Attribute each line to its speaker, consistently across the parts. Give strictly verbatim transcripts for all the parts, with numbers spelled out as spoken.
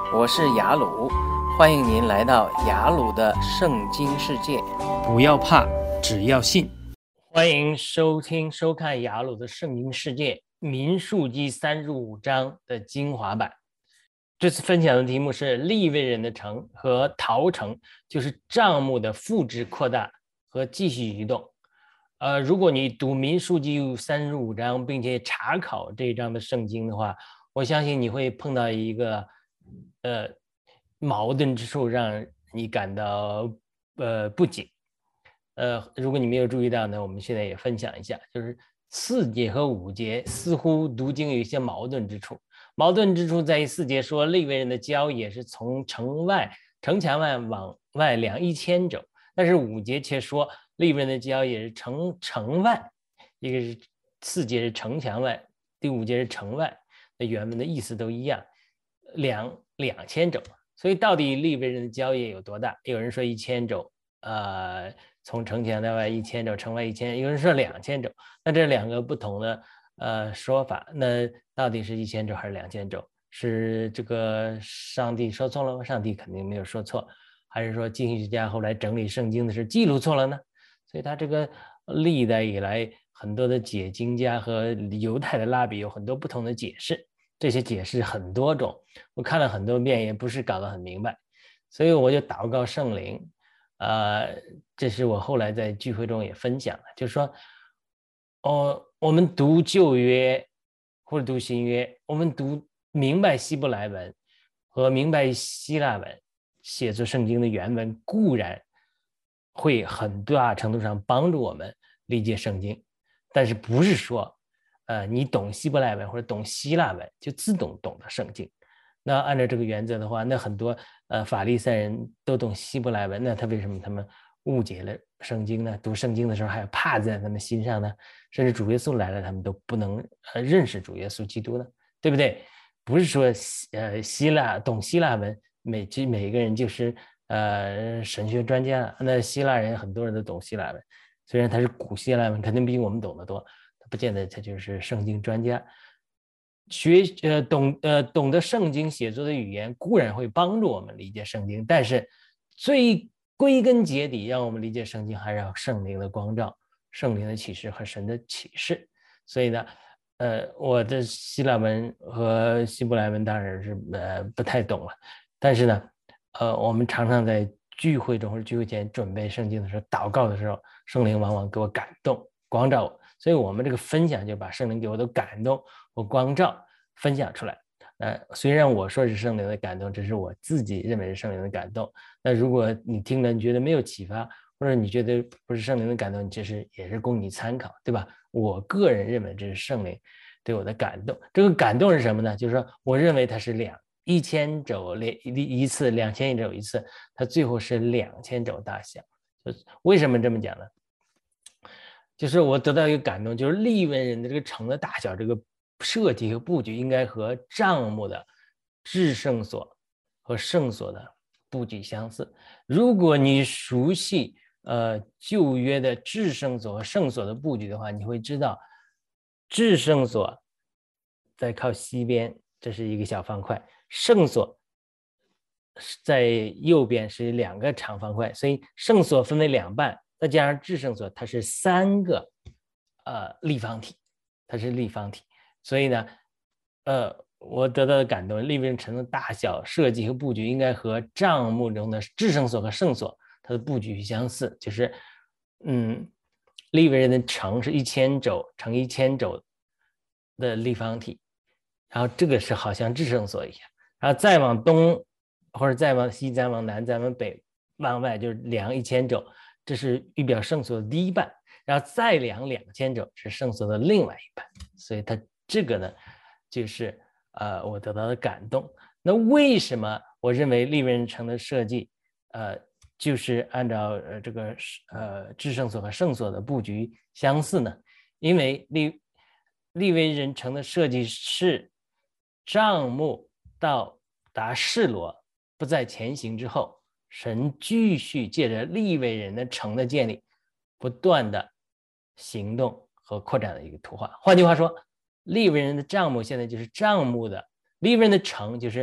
Speaker 1: 我是雅鲁，欢迎您来到雅鲁的圣经世界。
Speaker 2: 不要怕，只要信。
Speaker 3: 欢迎收听收看雅鲁的圣经世界民数记三十五章的精华版。这次分享的题目是利未人的城和逃城，就是帐幕的复制扩大和继续移动。呃，如果你读民数记三十五章并且查考这一章的圣经的话，我相信你会碰到一个呃矛盾之处，让你感到呃不解。呃，如果你没有注意到呢，我们现在也分享一下，就是四节和五节似乎读经有一些矛盾之处。矛盾之处在于四节说利未人的郊野是从城外城墙外往外量一千肘，但是五节却说利未人的郊野是城城外，一个是四节是城墙外，第五节是城外，那原文的意思都一样，两两千肘。所以到底利未人的郊野有多大？有人说一千肘，呃，从城墙在外一千肘，城外一千，有人说两千肘。那这两个不同的呃说法，那到底是一千肘还是两千肘？是这个上帝说错了吗？上帝肯定没有说错，还是说经学家后来整理圣经的时候记录错了呢？所以他这个历代以来很多的解经家和犹太的拉比有很多不同的解释，这些解释很多种，我看了很多遍也不是搞得很明白，所以我就祷告圣灵。呃，这是我后来在聚会中也分享的，就是说哦，我们读旧约或者读新约，我们读明白希伯来文和明白希腊文写作圣经的原文，固然会很大程度上帮助我们理解圣经，但是不是说呃，你懂希伯来文或者懂希腊文就自动懂得圣经。那按照这个原则的话，那很多呃法利赛人都懂希伯来文，那他为什么他们误解了圣经呢？读圣经的时候还有怕在他们心上呢？甚至主耶稣来了，他们都不能呃认识主耶稣基督呢，对不对？不是说呃希腊懂希腊文，每每一个人就是呃神学专家。那希腊人很多人都懂希腊文，虽然他是古希腊文，肯定比我们懂得多，他不见得他就是圣经专家。学呃懂呃懂得圣经写作的语言固然会帮助我们理解圣经，但是最归根结底让我们理解圣经还是要圣灵的光照、圣灵的启示和神的启示。所以呢，呃，我的希腊文和希伯来文当然是呃不太懂了，但是呢，呃，我们常常在聚会中或者聚会前准备圣经的时候、祷告的时候，圣灵往往给我感动、光照我。所以我们这个分享就把圣灵给我的感动和光照分享出来。呃，虽然我说是圣灵的感动，这是我自己认为是圣灵的感动。那如果你听了你觉得没有启发，或者你觉得不是圣灵的感动，这是也是供你参考，对吧？我个人认为这是圣灵对我的感动。这个感动是什么呢？就是说，我认为它是两一千肘一次，两千肘一次，它最后是两千肘大小。为什么这么讲呢？就是我得到一个感动，就是利未人的这个城的大小，这个设计和布局应该和帐幕的至圣所和圣所的布局相似。如果你熟悉呃旧约的至圣所和圣所的布局的话，你会知道至圣所在靠西边，这是一个小方块；圣所在右边是两个长方块，所以圣所分为两半。再加上至圣所，它是三个呃立方体，它是立方体，所以呢，呃，我得到的感动，利未人城的大小设计和布局应该和帐幕中的至圣所和圣所它的布局相似，就是嗯，利未人的城是一千肘乘一千肘的立方体，然后这个是好像至圣所一样，然后再往东或者再往西，再往南，再往北，往外就是量一千肘。这是预表圣所的第一半，然后再量两千肘是圣所的另外一半，所以它这个呢，就是呃我得到的感动。那为什么我认为利未人城的设计，呃，就是按照呃这个呃至圣所和圣所的布局相似呢？因为利利未人城的设计是帐幕到达示罗不再前行之后。神继续借着利未人的城的建立，不断的行动和扩展的一个图画。换句话说，利未人的帐幕现在就是帐幕的，利未人的城就是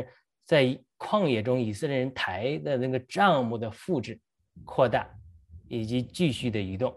Speaker 3: 在旷野中以色列人抬的那个帐幕的复制、扩大以及继续的移动。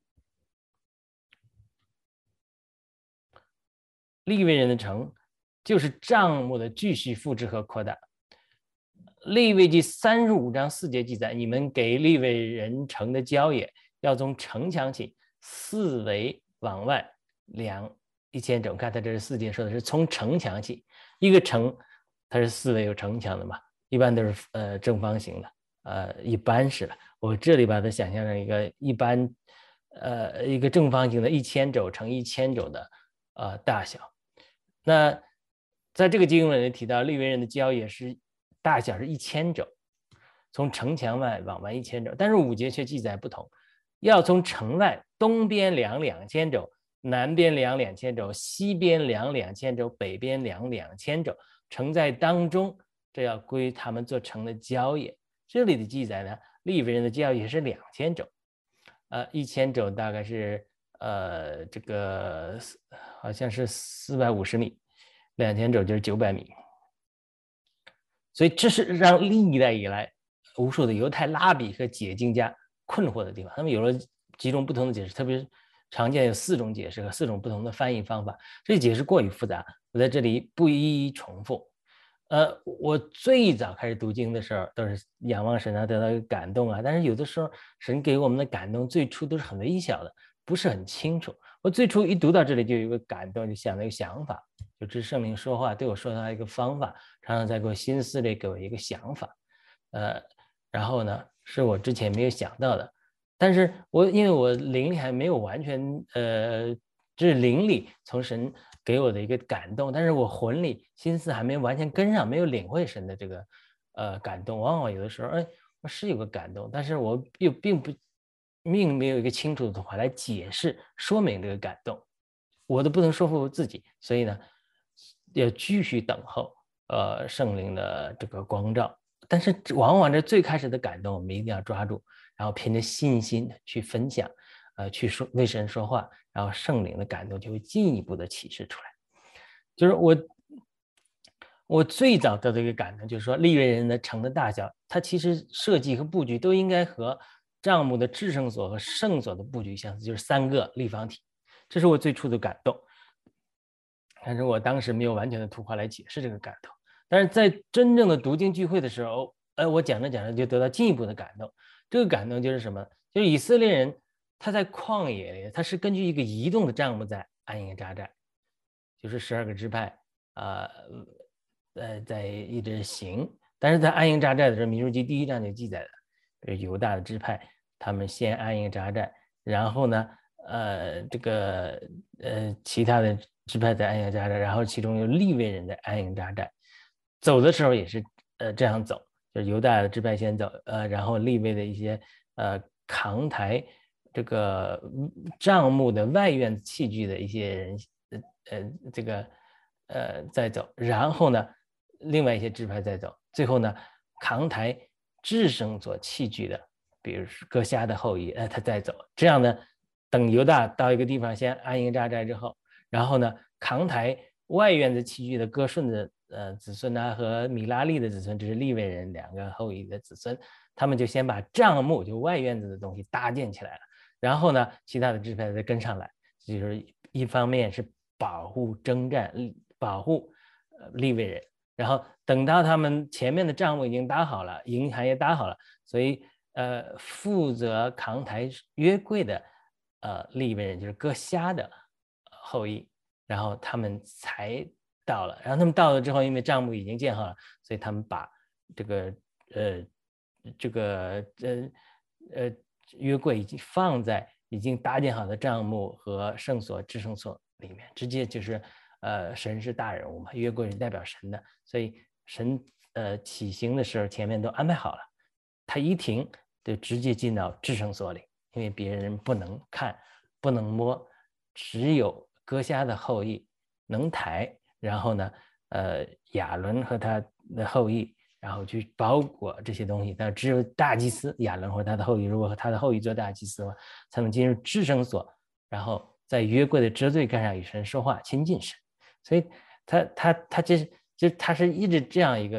Speaker 3: 利未人的城就是帐幕的继续复制和扩大。利未记三十五章四节记载，你们给利未人城的郊野，要从城墙起，四围往外量一千肘。看他这是四节说的是从城墙起，一个城它是四围有城墙的嘛，一般都是呃正方形的，呃一般是了。我这里把它想象成一个一般呃一个正方形的一千肘乘一千肘的呃大小。那在这个经文里提到，利未人的郊野是大小是一千肘，从城墙外往外一千肘，但是五节却记载不同，要从城外东边量两千肘，南边量两千肘，西边量两千肘，北边量两千肘，城在当中，这要归他们做城的郊野。这里的记载呢，利未人的郊野是两千肘，呃，一千肘大概是呃这个好像是四百五十米，两千肘就是九百米。所以这是让历代以来无数的犹太拉比和解经家困惑的地方，他们有了几种不同的解释，特别常见有四种解释和四种不同的翻译方法，这解释过于复杂，我在这里不一一重复。呃，我最早开始读经的时候都是仰望神啊，得到一个感动啊，但是有的时候神给我们的感动最初都是很微小的，不是很清楚。我最初一读到这里就有一个感动，就想了一个想法，就知圣灵说话对我说到一个方法，常常在给我心思里给我一个想法，呃，然后呢是我之前没有想到的，但是我因为我灵里还没有完全呃，这是灵里从神给我的一个感动，但是我魂里心思还没有完全跟上，没有领会神的这个呃感动。往往有的时候，哎，我是有个感动，但是我又并不并没有一个清楚的话来解释说明这个感动，我都不能说服自己，所以呢，要继续等候呃圣灵的这个光照。但是往往这最开始的感动，我们一定要抓住，然后凭着信心去分享，呃，去说为神说话，然后圣灵的感动就会进一步的启示出来。就是我，我最早得到一个感动，就是说利未人的城的大小，它其实设计和布局都应该和帐幕的至圣所和圣所的布局相似，就是三个立方体。这是我最初的感动，但是我当时没有完全的图画来解释这个感动。但是在真正的读经聚会的时候，呃，我讲着讲着就得到进一步的感动。这个感动就是什么？就是以色列人他在旷野里，他是根据一个移动的帐幕在安营扎寨，就是十二个支派啊，呃, 呃，在一直行。但是在安营扎寨的时候，民数记第一章就记载了，犹大的支派他们先安营扎寨，然后呢，呃，这个呃其他的支派在安营扎寨，然后其中有利未人在安营扎寨。走的时候也是呃这样走，就是犹大的支派先走，呃，然后利未的一些呃扛抬这个帐幕的外院器具的一些人，呃呃这个呃再走，然后呢，另外一些支派再走，最后呢，扛抬至圣所器具的，比如哥辖的后裔，呃，他再走，这样呢，等犹大到一个地方先安营扎寨之后，然后呢，扛抬外院的器具的哥顺的呃子孙啊和米拉利的子孙，这是利未人两个后裔的子孙，他们就先把帐幕就外院子的东西搭建起来了，然后呢，其他的支派再跟上来，就是一方面是保护征战，保护呃利未人，然后等到他们前面的帐幕已经搭好了，营盘也搭好了，所以呃负责扛抬约柜的呃利未人就是哥辖的后裔，然后他们才到了，然后他们到了之后，因为帐幕已经建好了，所以他们把这个呃这个呃呃约柜已经放在已经搭建好的帐幕和圣所至圣所里面，直接就是呃神是大人物嘛，约柜是代表神的，所以神呃起行的时候前面都安排好了，他一停就直接进到至圣所里，因为别人不能看不能摸，只有哥辖的后裔能抬，然后呢，呃，亚伦和他的后裔，然后去包裹这些东西，但只有大祭司亚伦或他的后裔，如果和他的后裔做大祭司的话，才能进入至圣所，然后在约柜的遮罪盖上与神说话，亲近神。所以他他他这就他是一直这样一个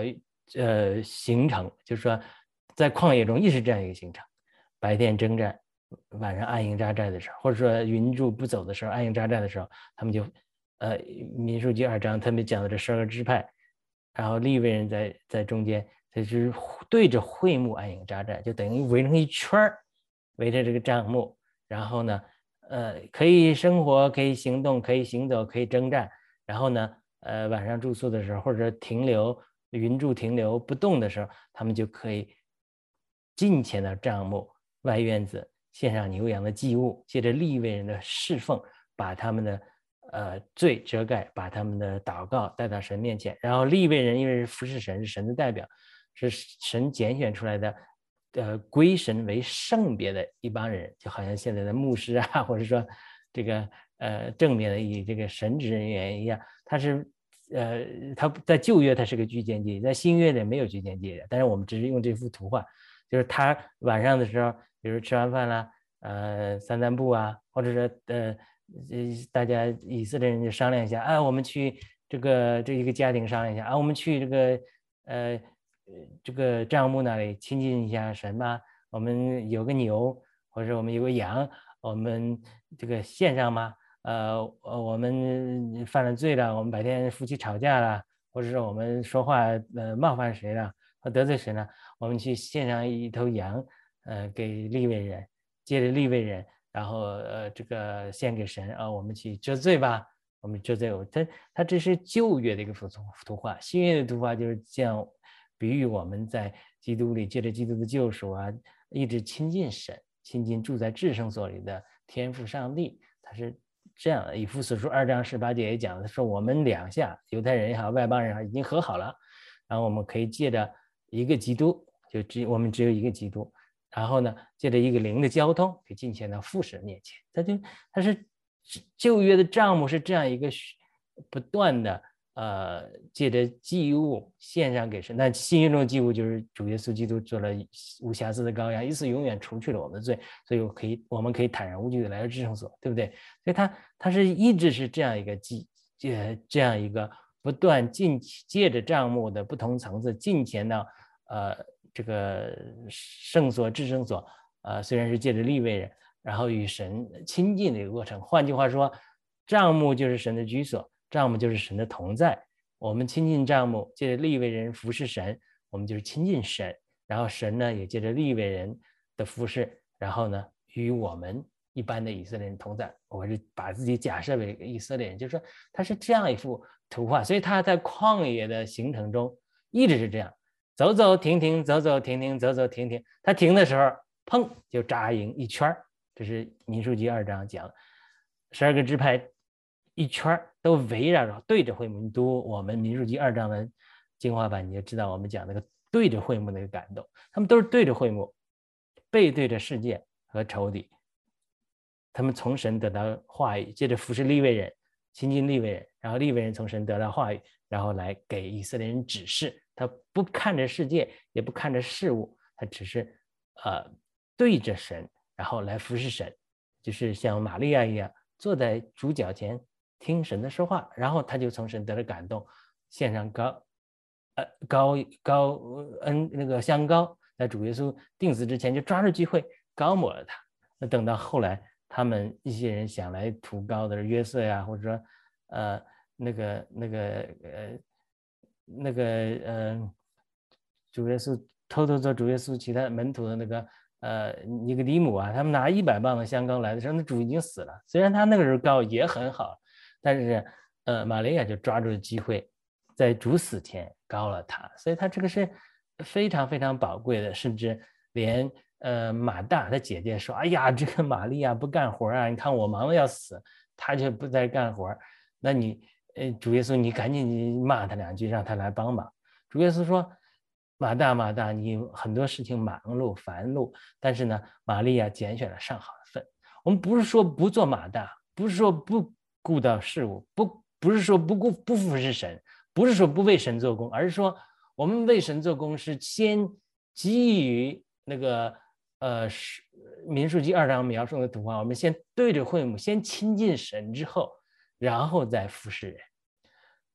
Speaker 3: 呃行程，就是说在旷野中亦是这样一个行程，白天征战，晚上安营扎寨的时候，或者说云柱不走的时候，安营扎寨的时候，他们就呃民数记二章他们讲的这十二个支派，然后利未人在在中间，他就是对着会幕安营扎寨，就等于围成一圈，围着这个帐幕，然后呢呃可以生活，可以行动，可以行走，可以征战，然后呢呃晚上住宿的时候或者停留云柱停留不动的时候，他们就可以进前到帐幕外院子，献上牛羊的祭物，借着利未人的侍奉，把他们的呃罪遮盖，把他们的祷告带到神面前。然后利未人因为是服侍神，是神的代表，是神拣选出来的，呃归神为圣别的一帮人，就好像现在的牧师啊，或者说这个呃正面的以这个神职人员一样，他是呃他在旧约他是个居间阶级，在新约里没有居间阶级，但是我们只是用这幅图画，就是他晚上的时候，比如吃完饭了，呃散散步啊，或者是呃大家以色列人就商量一下啊，我们去这个这一个家庭商量一下啊，我们去这个呃这个帐幕那里亲近一下神吧，我们有个牛，或者我们有个羊，我们这个献上吗？呃我们犯了罪了，我们白天夫妻吵架了，或者是我们说话呃冒犯谁了，或得罪谁了，我们去献上一头羊，呃给利未人，借着利未人，然后呃这个献给神啊，我们去遮罪吧，我们遮罪。他他这是旧约的一个图图画，新约的图画就是这样比喻我们在基督里借着基督的救赎啊，一直亲近神，亲近住在至圣所里的天父上帝，他是这样的。以弗所书二章十八节也讲的说，我们两下犹太人也好，外邦人也好，已经和好了，然后我们可以借着一个基督，就只我们只有一个基督，然后呢借着一个灵的交通，可以进前到父神面前。他就他是旧约的帐幕是这样一个不断的呃借着祭物献上给神，那新约中的祭物就是主耶稣基督做了无瑕疵的羔羊，一次永远除去了我们的罪，所以我可以我们可以坦然无惧的来到至圣所，对不对？所以他他是一直是这样一个祭呃这样一个不断进借着帐幕的不同层次进前到呃这个圣所至圣所，呃虽然是借着利未人，然后与神亲近的一个过程。换句话说，帐幕就是神的居所，帐幕就是神的同在。我们亲近帐幕，借着利未人服侍神，我们就是亲近神。然后神呢，也借着利未人的服侍，然后呢，与我们一般的以色列人同在。我是把自己假设为以色列人，就是说他是这样一幅图画，所以他在旷野的行程中一直是这样，走走停停，走走停停，走走停停。他停的时候，砰就扎营一圈，这是民数记二章讲的，十二个支派一圈都围绕着对着会幕。你读我们民数记二章的精华版，你就知道我们讲那个对着会幕那个感动。他们都是对着会幕，背对着世界和仇敌。他们从神得到话语，接着服侍利未人，亲近利未人，然后利未人从神得到话语，然后来给以色列人指示。他不看着世界，也不看着事物，他只是呃对着神，然后来服侍神，就是像玛利亚一样坐在主脚前听神的说话，然后他就从神得了感动，献上高呃高高恩那个香膏，在主耶稣定死之前就抓住机会膏抹了他。那等到后来他们一些人想来涂膏的约瑟呀，或者说呃那个那个呃那个呃主耶稣偷偷做主耶稣其他门徒的那个呃尼哥底母啊，他们拿一百磅的香膏来的时候，那主已经死了。虽然他那个时候膏也很好，但是呃玛利亚就抓住了机会，在主死前膏了他，所以他这个是非常非常宝贵的，甚至连呃马大他姐姐说，哎呀，这个玛利亚不干活啊，你看我忙得要死，他就不在干活，那你呃主耶稣你赶紧骂他两句，让他来帮忙。主耶稣说，马大马大，你很多事情忙碌烦碌，但是呢玛利亚拣选了上好的份。我们不是说不做马大，不是说不顾到事物，不不是说不顾不服侍神，不是说不为神做工，而是说我们为神做工是先基于那个呃民数记二章描述的图画，我们先对着会幕，先亲近神之后，然后再服侍人。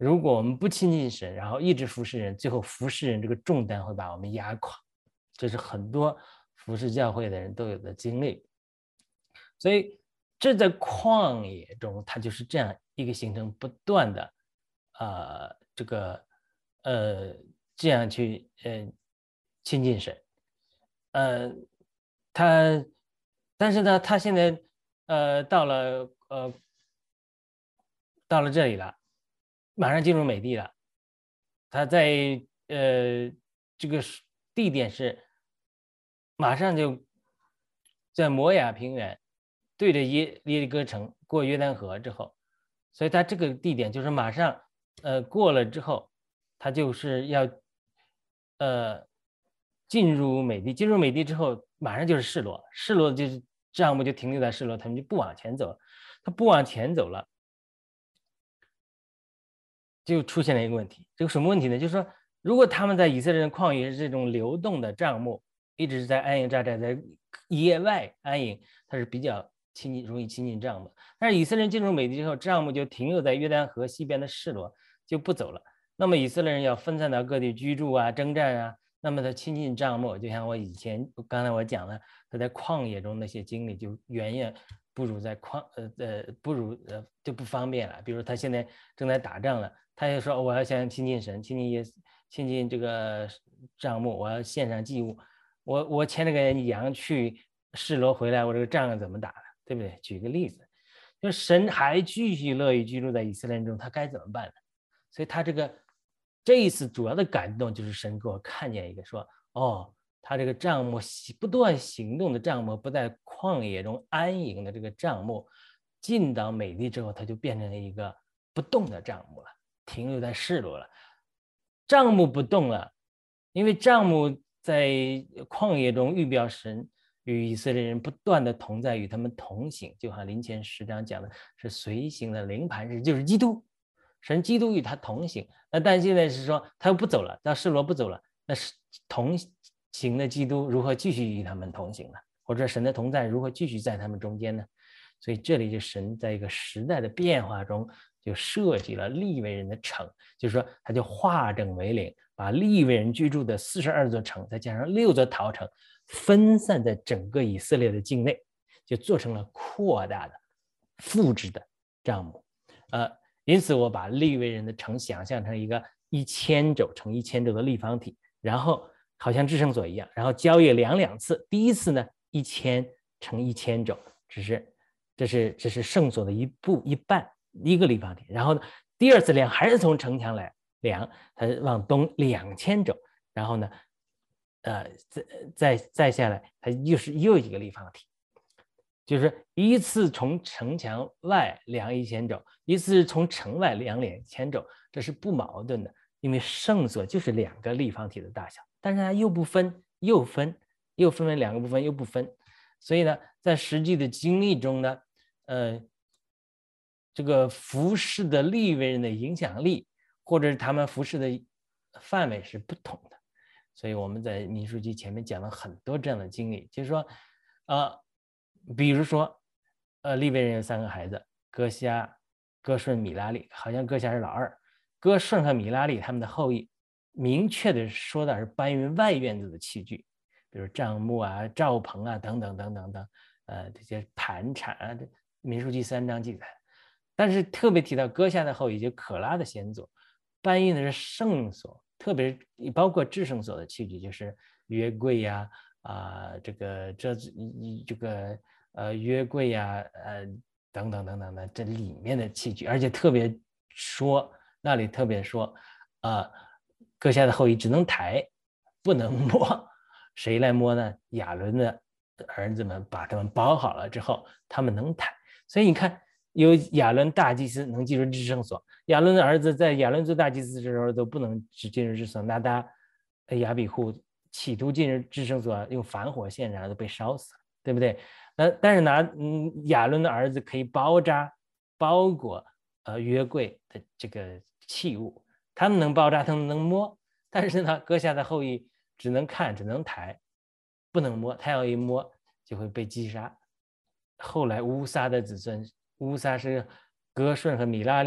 Speaker 3: 如果我们不亲近神，然后一直服侍人，最后服侍人这个重担会把我们压垮，这是很多服侍教会的人都有的经历。所以这在旷野中，它就是这样一个形成不断的，呃，这个呃这样去呃亲近神，呃，他，但是呢，他现在呃到了呃到了这里了，马上进入美地了，他在呃这个地点是马上就在摩亚平原对着耶耶利哥城过约旦河之后，所以他这个地点就是马上呃过了之后，他就是要呃进入美地，进入美地之后马上就是示罗，示罗就是帐幕就停留在示罗，他们就不往前走了，他不往前走了。就出现了一个问题，这个什么问题呢？就是说，如果他们在以色列人旷野是这种流动的帐幕，一直在安营扎寨，在野外安营，它是比较亲近、容易亲近帐幕。但是以色列人进入美地之后，帐幕就停留在约旦河西边的示罗，就不走了。那么以色列人要分散到各地居住啊、征战啊，那么他亲近帐幕，就像我以前刚才我讲了，他在旷野中那些经历，就远远不如在旷呃呃不如呃就不方便了。比如他现在正在打仗了。他就说我要想亲近神，亲近耶稣，亲近这个帐幕，我要献上祭物。我我牵着个羊去示罗回来，我这个仗怎么打的，对不对？举个例子，就是神还继续乐意居住在以色列中，他该怎么办呢？所以他这个这一次主要的感动就是神给我看见一个说，哦，他这个帐幕不断行动的帐幕，不在旷野中安营的这个帐幕，进到美地之后，它就变成了一个不动的帐幕了。停留在示罗了，帐幕不动了，因为帐幕在旷野中预表神与以色列人不断的同在，与他们同行，就像林前十章讲的是随行的灵磐石，就是基督，神基督与他同行。那但现在是说他又不走了，到示罗不走了，那是同行的基督如何继续与他们同行呢？或者神的同在如何继续在他们中间呢？所以这里就神在一个时代的变化中，就设计了利未人的城，就是说他就化整为零，把利未人居住的四十二座城，再加上六座逃城，分散在整个以色列的境内，就做成了扩大的、复制的帐幕。呃，因此我把利未人的城想象成一个一千肘乘一千肘的立方体，然后好像至圣所一样，然后交易两两次，第一次呢一千乘一千肘，只是。这是这是圣所的一部一半一个立方体，然后呢，第二次量还是从城墙来量，它往东两千肘，然后呢，呃，再再再下来，它又是又一个立方体，就是一次从城墙外量一千肘，一次从城外量两千肘，这是不矛盾的，因为圣所就是两个立方体的大小，但是它又不分，又分，又分为两个部分，又不分。所以呢，在实际的经历中呢，呃，这个服侍的利未人的影响力，或者是他们服侍的范围是不同的。所以我们在民数记前面讲了很多这样的经历，就是说，呃，比如说，呃，利未人有三个孩子，哥虾、哥顺、米拉利，好像哥虾是老二，哥顺和米拉利他们的后裔，明确的说的是搬运外院子的器具。比如帐幕啊、罩棚啊等等等等等，呃，这些盘缠啊，这民数记三章记载。但是特别提到哥夏的后裔，就可拉的先祖，搬运的是圣所，特别包括至圣所的器具，就是约柜呀、啊，啊，这个这这个呃约柜呀、啊，呃等等等等的这里面的器具，而且特别说那里特别说，啊、呃，哥夏的后裔只能抬，不能摸。谁来摸呢？亚伦的儿子们把他们包好了之后，他们能抬。所以你看，有亚伦大祭司能进入至圣所，亚伦的儿子在亚伦做大祭司的时候都不能只进入至圣所。拿达、亚比户企图进入至圣所，用反火献上都被烧死了，对不对？呃，但是拿嗯亚伦的儿子可以包扎、包裹呃约柜的这个器物，他们能包扎，他们能摸，但是呢，哥夏的后裔。只能看，只能抬，不能摸。他要一摸，就会被击杀。后来乌撒的子孙，乌撒是哥顺和米拉利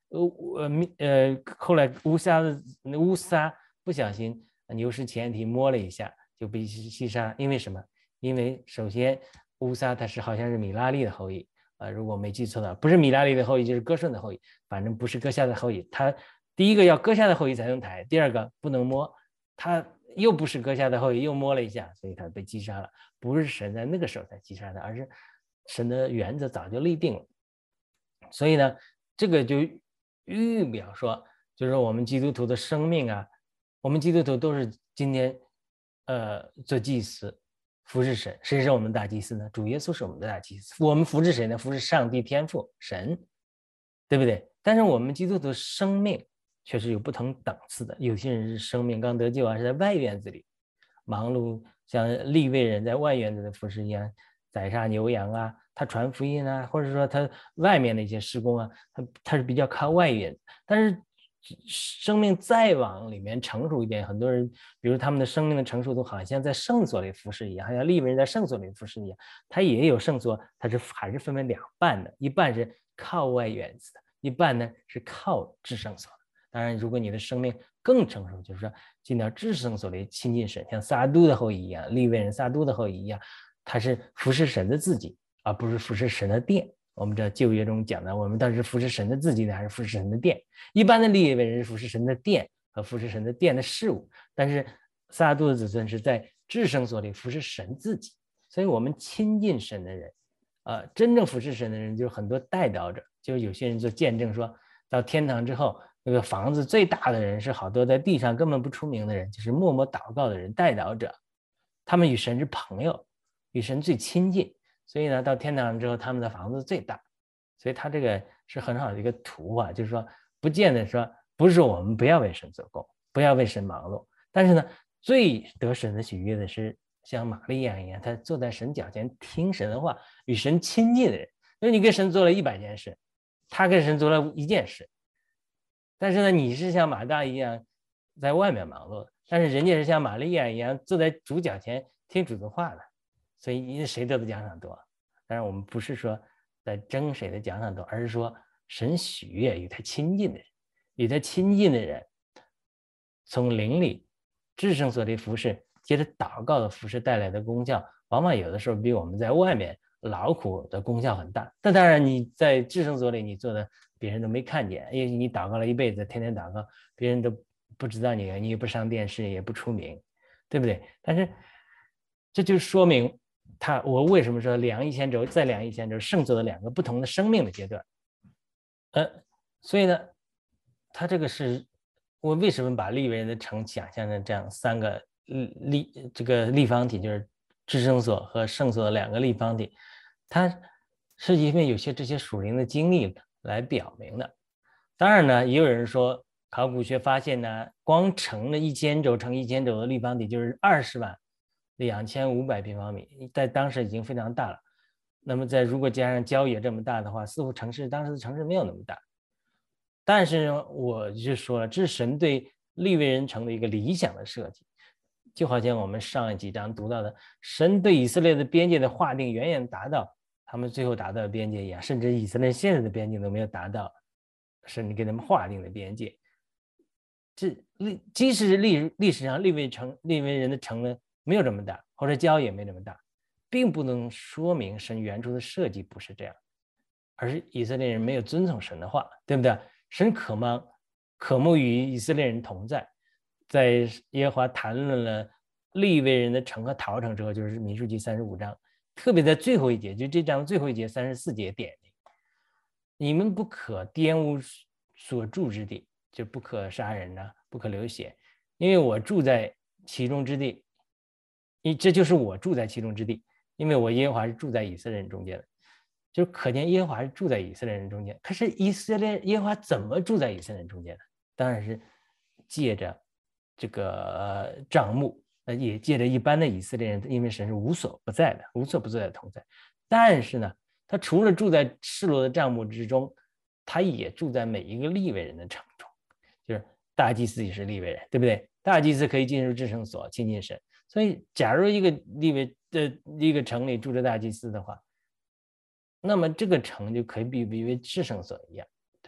Speaker 3: 呃呃，后来乌撒的乌撒不小心牛失前蹄摸了一下，就被击杀。因为什么？因为首先乌撒他是好像是米拉利的后裔，呃，如果没记错的，不是米拉利的后裔就是哥顺的后裔，反正不是哥夏的后裔。他第一个要哥夏的后裔才能抬，第二个不能摸，他又不是哥夏的后裔，又摸了一下，所以他被击杀了。不是神在那个时候才击杀他，而是神的原则早就立定了。所以呢，这个就预表说，就是我们基督徒的生命啊，我们基督徒都是今天呃做祭司服侍神。谁是我们大祭司呢？主耶稣是我们的大祭司。我们服侍谁呢？服侍上帝天父神，对不对？但是我们基督徒生命确实有不同档次的，有些人是生命刚得救啊，是在外院子里忙碌，像利未人在外院子的服侍一样，宰杀牛羊啊，他传福音啊，或者说他外面的一些事工啊，他他是比较靠外院。但是生命再往里面成熟一点，很多人比如他们的生命的成熟度好像在圣所里服侍一样，好像利未人在圣所里服侍一样，他也有圣所，他是还是分为两半的，一半是靠外院子的，一半呢是靠至圣所的。当然如果你的生命更成熟，就是说进到至圣所里亲近神，像撒都的后裔一样，利未人撒都的后裔一样，他是服侍神的自己，而不是服侍神的殿。我们知道旧约中讲的，我们到底是服侍神的自己呢，还是服侍神的殿？一般的利未人是服侍神的殿和服侍神的殿的事物，但是撒都的子孙是在至圣所里服侍神自己。所以我们亲近神的人，呃，真正服侍神的人就是很多代祷者，就是有些人做见证说，到天堂之后，那个房子最大的人是好多在地上根本不出名的人，就是默默祷告的人，代祷者，他们与神是朋友，与神最亲近，所以呢，到天堂之后，他们的房子最大。所以他这个是很好的一个图啊，就是说，不见得说不是说我们不要为神做工，不要为神忙碌，但是呢，最得神的喜悦的是像玛利亚一样，他坐在神脚前听神的话，与神亲近的人。因为你跟神做了一百件事，他跟神做了一件事，但是呢，你是像马大一样在外面忙碌的，但是人家是像玛利亚一样坐在主脚前听主的话的，所以谁得的奖赏多？当然我们不是说在争谁的奖赏多，而是说神喜悦与他亲近的人，与他亲近的人从灵里至圣所里服侍，接着祷告的服侍带来的功效，往往有的时候比我们在外面劳苦的功效很大。但当然你在至圣所里你做的别人都没看见，因为你祷告了一辈子，天天祷告，别人都不知道你，你也不上电视，也不出名，对不对？但是这就说明他，我为什么说量一千轴再量一千轴，圣所的两个不同的生命的阶段。呃，所以呢，他这个是我为什么把利未人的城想象成这样三个立这个立方体，就是至圣所和圣所的两个立方体，它是因为有些这些属灵的经历来表明的。当然呢，也有人说考古学发现呢，光成了一千轴乘一千轴的立方体就是二十万两千五百平方米，在当时已经非常大了。那么在如果加上郊野这么大的话，似乎城市当时的城市没有那么大。但是呢，我就说了，这是神对利未人城的一个理想的设计，就好像我们上几章读到的，神对以色列的边界的划定远远达到他们最后达到的边界一样，甚至以色列现在的边界都没有达到神给他们划定的边界。这即使历历史上利未城利未人的城呢没有这么大，或者郊也没这么大，并不能说明神原初的设计不是这样，而是以色列人没有遵从神的话，对不对？神渴望渴慕与以色列人同在，在耶和华谈论了利未人的城和逃城之后，就是民数记三十五章，特别在最后一节，就这章最后一节三十四节点明，你们不可玷污所住之地，就不可杀人啊，不可流血，因为我住在其中之地，这就是我住在其中之地，因为我耶和华是住在以色列人中间的。就可见耶和华是住在以色列人中间。可是以色列耶和华怎么住在以色列人中间呢？当然是借着这个、呃、帐幕，也借着一般的以色列人，因为神是无所不在的，无所不在的同在。但是呢，他除了住在示罗的帐幕之中，他也住在每一个利未人的城中，就是大祭司也是利未人，对不对？大祭司可以进入至圣所亲近神，所以假如一个利未的一个城里住着大祭司的话，那么这个城就可以比比为至圣所一样，对吧？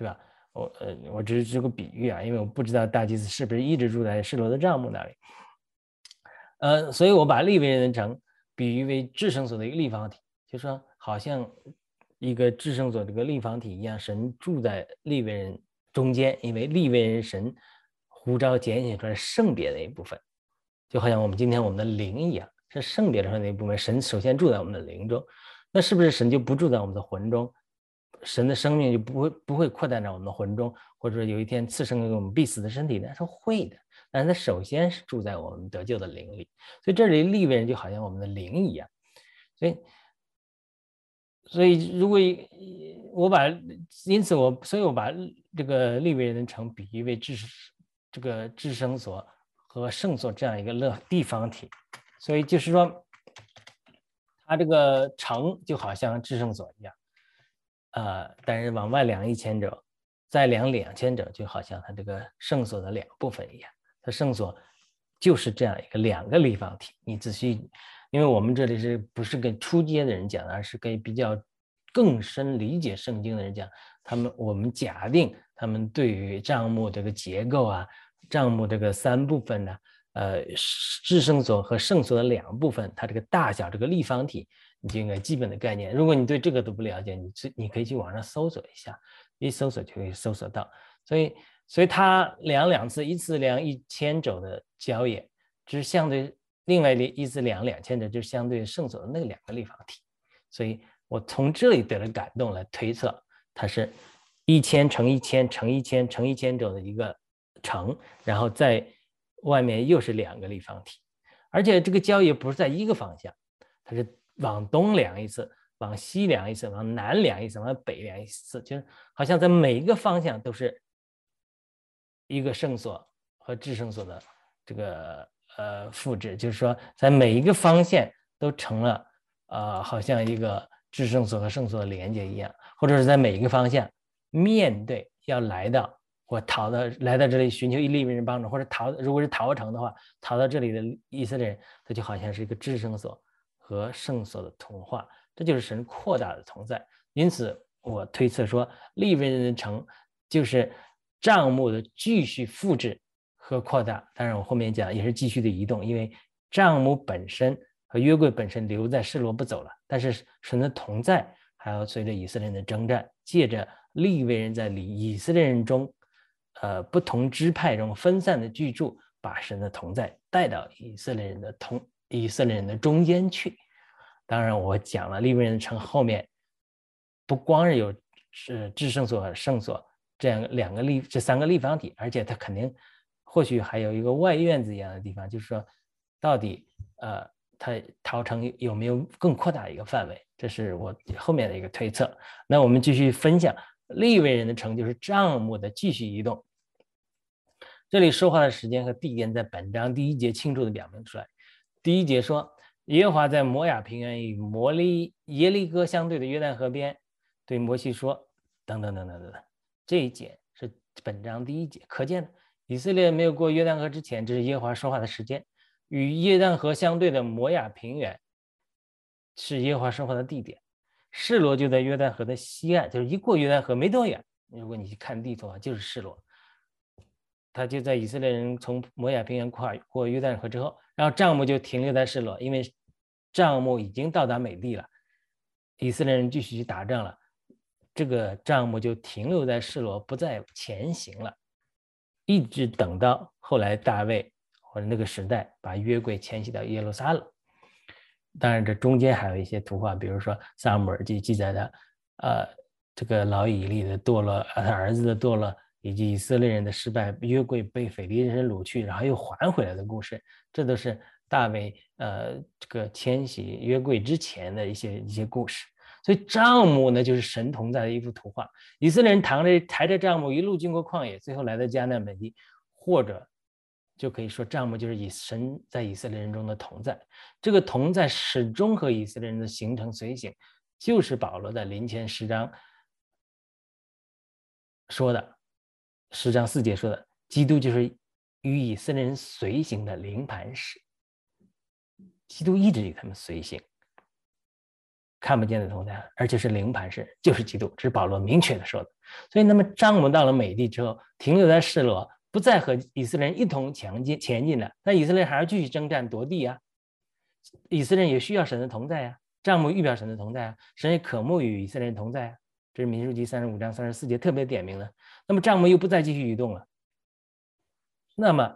Speaker 3: 我呃，我只是这个比喻啊，因为我不知道大祭司是不是一直住在示罗的帐幕那里。呃，所以我把利未人的城比喻为至圣所的一个立方体，就说好像一个至圣所这个立方体一样，神住在利未人中间，因为利未人神呼召拣选出来圣别的一部分，就好像我们今天我们的灵一样，是圣别的那一部分。神首先住在我们的灵中，那是不是神就不住在我们的魂中？神的生命就不会不会扩展到我们的魂中，或者有一天赐生给我们必死的身体呢？是会的，但是它首先是住在我们得救的灵里。所以这里利未人就好像我们的灵一样。所以，所以如果我把，因此我，所以我把这个利未人的城比喻为至这个至圣所和圣所这样一个乐地方体。所以就是说，它这个城就好像至圣所一样。呃，但是往外量一千肘，再量两千肘，就好像它这个圣所的两部分一样。它圣所就是这样一个两个立方体。你仔细，因为我们这里是不是跟初阶的人讲，而是跟比较更深理解圣经的人讲，他们我们假定他们对于帐幕这个结构啊，帐幕这个三部分呢、啊，呃，至圣所和圣所的两部分，它这个大小这个立方体。你就应该基本的概念，如果你对这个都不了解，你你可以去网上搜索一下，一搜索就可以搜索到。所以，所以它量两次，一次量一千肘的郊野，就是相对另外一次量两千肘，就是相对圣所的那两个立方体。所以我从这里得了感动来推测，它是一千乘一千乘一千乘一千肘的一个城，然后在外面又是两个立方体，而且这个郊野不是在一个方向，它是往东量一次，往西量一次，往南量一次，往北量一次，就是好像在每一个方向都是一个圣所和至圣所的这个呃复制，就是说在每一个方向都成了呃好像一个至圣所和圣所的连接一样，或者是在每一个方向面对要来到或逃到来到这里寻求利未人帮助，或者逃如果是逃城的话，逃到这里的以色列人，他就好像是一个至圣所和圣所的同化，这就是神扩大的同在。因此，我推测说，利未人的城就是帐幕的继续复制和扩大。当然，我后面讲也是继续的移动，因为帐幕本身和约柜本身留在示罗不走了，但是神的同在还要随着以色列人的征战，借着利未人在以色列人中，呃，不同支派中分散的居住，把神的同在带到以色列人的同。以色列人的中间去。当然，我讲了利未人的城后面不光是有是至圣所和圣所这样两个立这三个立方体，而且它肯定或许还有一个外院子一样的地方，就是说到底呃它逃城有没有更扩大一个范围，这是我后面的一个推测。那我们继续分享利未人的城，就是帐幕的继续移动。这里说话的时间和地点在本章第一节清楚的表明出来。第一节说，耶和华在摩亚平原与摩利耶利哥相对的约旦河边，对摩西说，等等等等等等。这一节是本章第一节，可见以色列没有过约旦河之前，这是耶和华说话的时间。与约旦河相对的摩亚平原是耶和华说话的地点。示罗就在约旦河的西岸，就是一过约旦河没多远。如果你去看地图啊，就是示罗。他就在以色列人从摩亚平原跨过约旦河之后，然后帐幕就停留在示罗，因为帐幕已经到达美地了，以色列人继续去打仗了，这个帐幕就停留在示罗，不再前行了，一直等到后来大卫或者那个时代把约柜迁徙到耶路撒冷。当然，这中间还有一些图画，比如说撒母耳记记载的，呃，这个老以利的堕落，他儿子的堕落。以及以色列人的失败，约柜被非利人掳去，然后又还回来的故事，这都是大卫呃这个迁徙约柜之前的一些一些故事。所以帐幕呢，就是神同在的一幅图画。以色列人扛着抬着帐幕一路经过旷野，最后来到迦南美地，或者就可以说帐幕就是以神在以色列人中的同在。这个同在始终和以色列人的行程随行，就是保罗在林前十章说的。十章四节说的，基督就是与以色列人随行的灵磐石，基督一直与他们随行。 看不见的同在，而且是灵磐石，就是基督，这是保罗明确的说的。所以那么帐幕到了美地之后，停留在示罗，不再和以色列人一同前进前进了，但以色列人还要继续征战夺地啊，以色列人也需要神的同在啊，帐幕预表神的同在啊，神也渴慕与以色列人同在啊，这是民数记三十五章三十四节特别点明的。那么帐幕又不再继续移动了，那么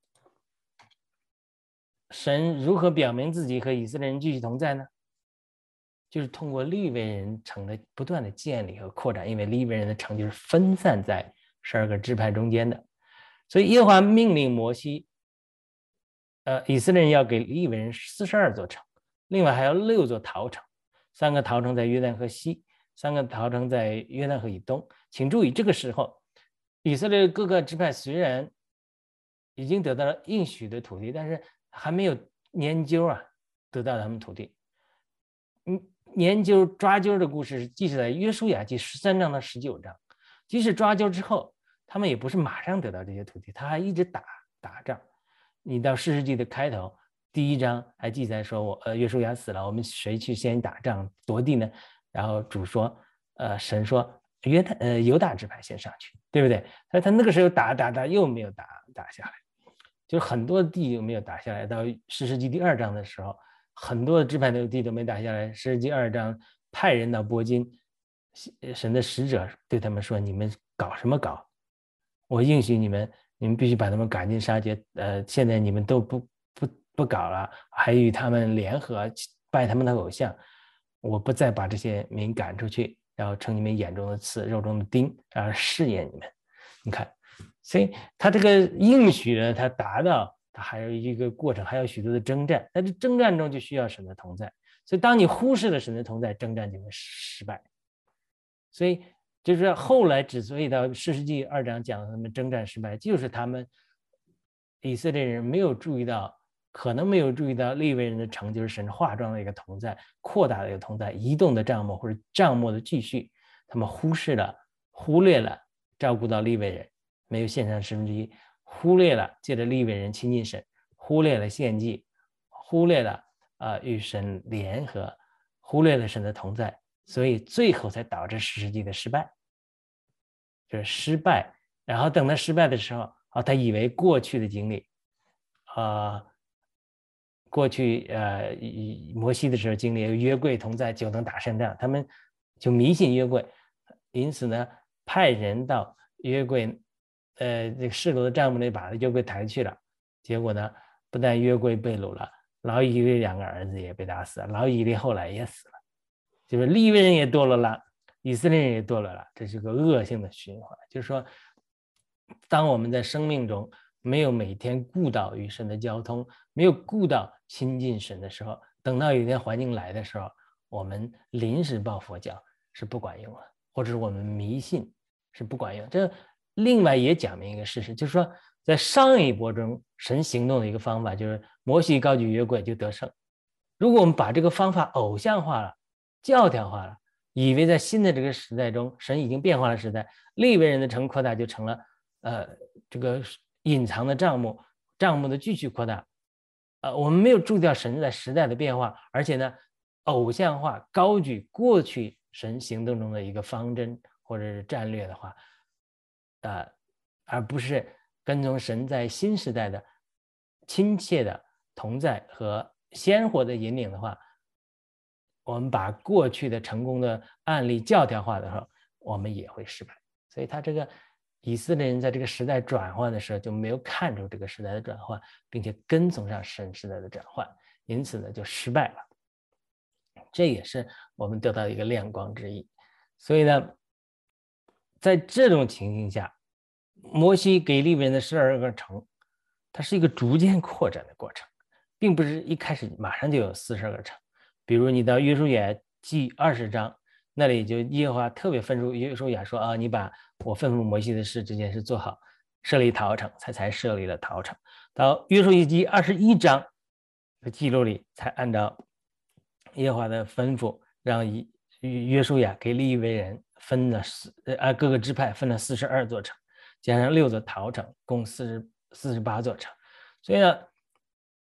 Speaker 3: 神如何表明自己和以色列人继续同在呢？就是通过利未人城的不断的建立和扩展，因为利未人的城就是分散在十二个支派中间的，所以耶和华命令摩西，呃，以色列人要给利未人四十二座城，另外还有六座逃城，三个逃城在约旦河西，三个逃城在约旦河以东。请注意，这个时候以色列各个支派虽然已经得到了应许的土地，但是还没有研究啊得到他们土地。嗯，研究抓阄的故事记载在约书亚记十三章到十九章。即使抓阄之后，他们也不是马上得到这些土地，他还一直打打仗。你到士师记的开头第一章还记载说，我呃约书亚死了，我们谁去先打仗夺地呢？然后主说，呃神说约旦呃犹大支派先上去，对不对？所以他那个时候打打打又没有打打下来，就是很多地又没有打下来。到士师记第二章的时候，很多支派的地都没打下来。士师记二章派人到波金，神的使者对他们说：“你们搞什么搞？我应许你们，你们必须把他们赶尽杀绝。呃，现在你们都不不不搞了，还与他们联合拜他们的偶像。我不再把这些民赶出去，然后成你们眼中的刺，肉中的钉，然后试验你们。你看，所以他这个应许呢，他达到，他还有一个过程，还有许多的征战。在这征战中就需要神的同在。所以当你忽视了神的同在，征战就会失败。所以就是后来之所以到士师记二章讲他们征战失败，就是他们以色列人没有注意到，可能没有注意到利未人的城就是神化妆的一个同在，扩大的一个同在，移动的帐幕或者帐幕的继续，他们忽视了忽略了照顾到利未人，没有献上十分之一，忽略了借着利未人亲近神，忽略了献祭，忽略了呃与神联合，忽略了神的同在，所以最后才导致士师记的失败，就是失败。然后等他失败的时候，啊，他以为过去的经历，呃，过去呃摩西的时候经历约柜同在就能打胜仗，他们就迷信约柜，因此呢，派人到约柜，呃，这个示罗的帐幕那把约柜抬去了，结果呢，不但约柜被掳了，老以利两个儿子也被打死了，老以利后来也死了，就是利未人也堕落了，以色列人也堕落了，这是个恶性的循环。就是说，当我们在生命中没有每天顾到与神的交通，没有顾到亲近神的时候，等到有一天环境来的时候，我们临时抱佛脚是不管用了，或者是我们迷信是不管用。这另外也讲明一个事实，就是说在上一波中神行动的一个方法，就是摩西高举约柜就得胜。如果我们把这个方法偶像化了，教条化了，以为在新的这个时代中，神已经变化了时代，利未人的城扩大就成了呃这个隐藏的帐幕，帐幕的继续扩大。呃，我们没有注意到神在时代的变化，而且呢，偶像化高举过去神行动中的一个方针或者是战略的话，呃，而不是跟从神在新时代的亲切的同在和鲜活的引领的话，我们把过去的成功的案例教条化的时候，我们也会失败。所以他这个以色列人在这个时代转换的时候就没有看出这个时代的转换，并且跟从上神时代的转换，因此呢就失败了。这也是我们得到一个亮光之一。所以呢，在这种情形下，摩西给利未人的十二个城，它是一个逐渐扩展的过程，并不是一开始马上就有四十二个城。比如你到约书亚记二十章，那里就耶和华特别吩咐约书亚说啊，你把我吩咐摩西的事这件事做好，设立逃城，才才设立了逃城。到约书亚记二十一章的记录里，才按照耶和华的吩咐，让约书亚给利未人分了四呃各个支派分了四十二座城，加上六座逃城，共四十四十八座城。所以呢，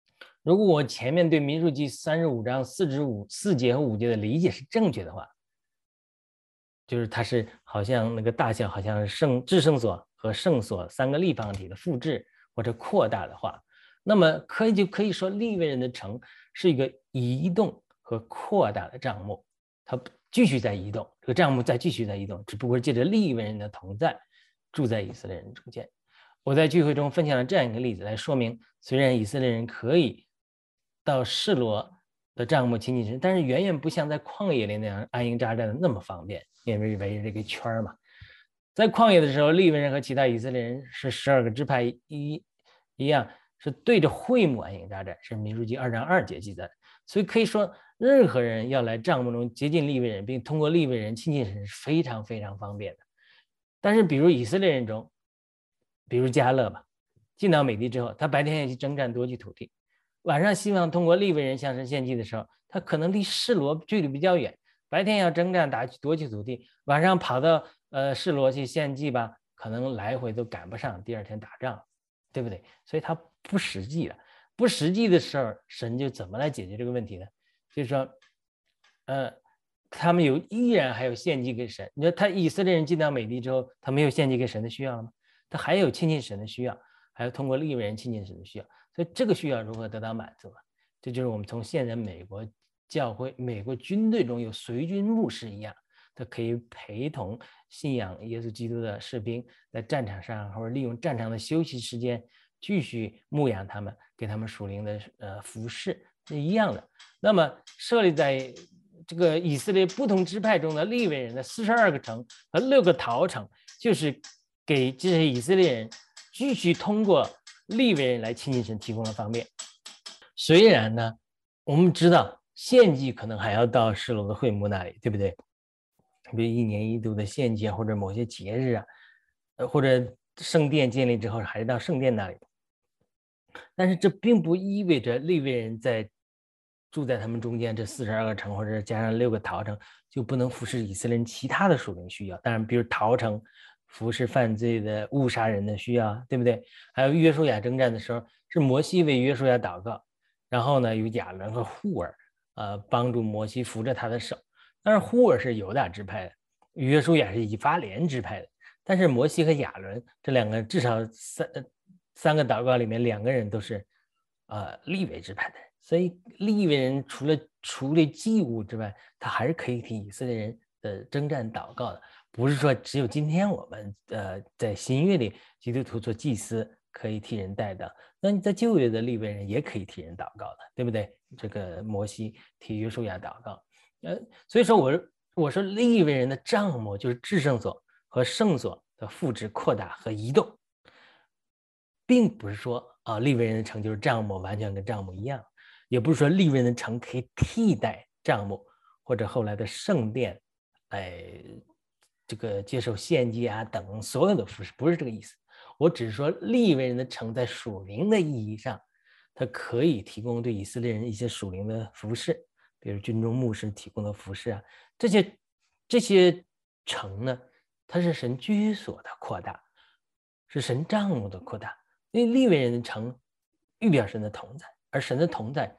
Speaker 3: 如果我前面对民数记三十五章四至五四节和五节的理解是正确的话，就是它是好像那个大小好像圣至圣所和圣所三个立方体的复制或者扩大的话，那么可以就可以说利未人的城是一个移动和扩大的帐幕，它继续在移动，这个帐幕再继续在移动，只不过借着利未人的同在住在以色列人中间。我在聚会中分享了这样一个例子来说明，虽然以色列人可以到示罗的帐幕亲近神，但是远远不像在旷野里那样安营扎寨的那么方便，因为围着这个圈嘛。在旷野的时候，利未人和其他以色列人是十二个支派一一样，是对着会幕安营扎寨，是民数记二章二节记载。所以可以说，任何人要来帐幕中接近利未人，并通过利未人亲近神是非常非常方便的。但是，比如以色列人中，比如迦勒吧，进到美地之后，他白天要去征战夺取土地，晚上希望通过利未人向神献祭的时候，他可能离示罗距离比较远，白天要征战打夺取土地，晚上跑到呃示罗去献祭吧，可能来回都赶不上第二天打仗，对不对？所以他不实际的。不实际的时候，神就怎么来解决这个问题呢？就是说，呃，他们有依然还有献祭给神。你说他以色列人进到美地之后，他没有献祭给神的需要了吗？他还有亲近神的需要，还有通过利未人亲近神的需要。所以这个需要如何得到满足呢？这就是我们从现在美国教会、美国军队中有随军牧师一样，他可以陪同信仰耶稣基督的士兵在战场上，或者利用战场的休息时间继续牧养他们，给他们属灵的呃服侍是一样的。那么设立在这个以色列不同支派中的利未人的四十二个城和六个逃城，就是给这些以色列人继续通过利未人来亲近神提供了方便。虽然呢，我们知道献祭可能还要到示罗的会幕那里，对不对？比如一年一度的献祭或者某些节日啊，呃，或者圣殿建立之后还是到圣殿那里。但是这并不意味着利未人在住在他们中间这四十二个城，或者加上六个逃城，就不能服侍以色列人其他的属灵需要。当然，比如逃城服侍犯罪的误杀人的需要，对不对？还有约书亚征战的时候，是摩西为约书亚祷告，然后呢，有亚伦和户尔呃帮助摩西扶着他的手。但是户尔是犹大支派的，约书亚是以法莲支派的。但是摩西和亚伦这两个至少三三个祷告里面，两个人都是呃利未支派的。所以利未人除了除了祭物之外，他还是可以替以色列人的征战祷告的。不是说只有今天我们呃在新约里基督徒做祭司可以替人代祷，那你在旧约的利未人也可以替人祷告的，对不对？这个摩西替约书亚祷告，呃，所以说我我说利未人的帐幕就是至圣所和圣所的复制、扩大和移动，并不是说啊利未人的城就是帐幕完全跟帐幕一样，也不是说利未人的城可以替代帐幕或者后来的圣殿，哎。这个接受献祭啊等所有的服饰，不是这个意思。我只是说利未人的城在属灵的意义上，它可以提供对以色列人一些属灵的服饰，比如军中牧师提供的服饰啊，这些这些城呢，它是神居所的扩大，是神帐幕的扩大。因为利未人的城预表神的同在，而神的同在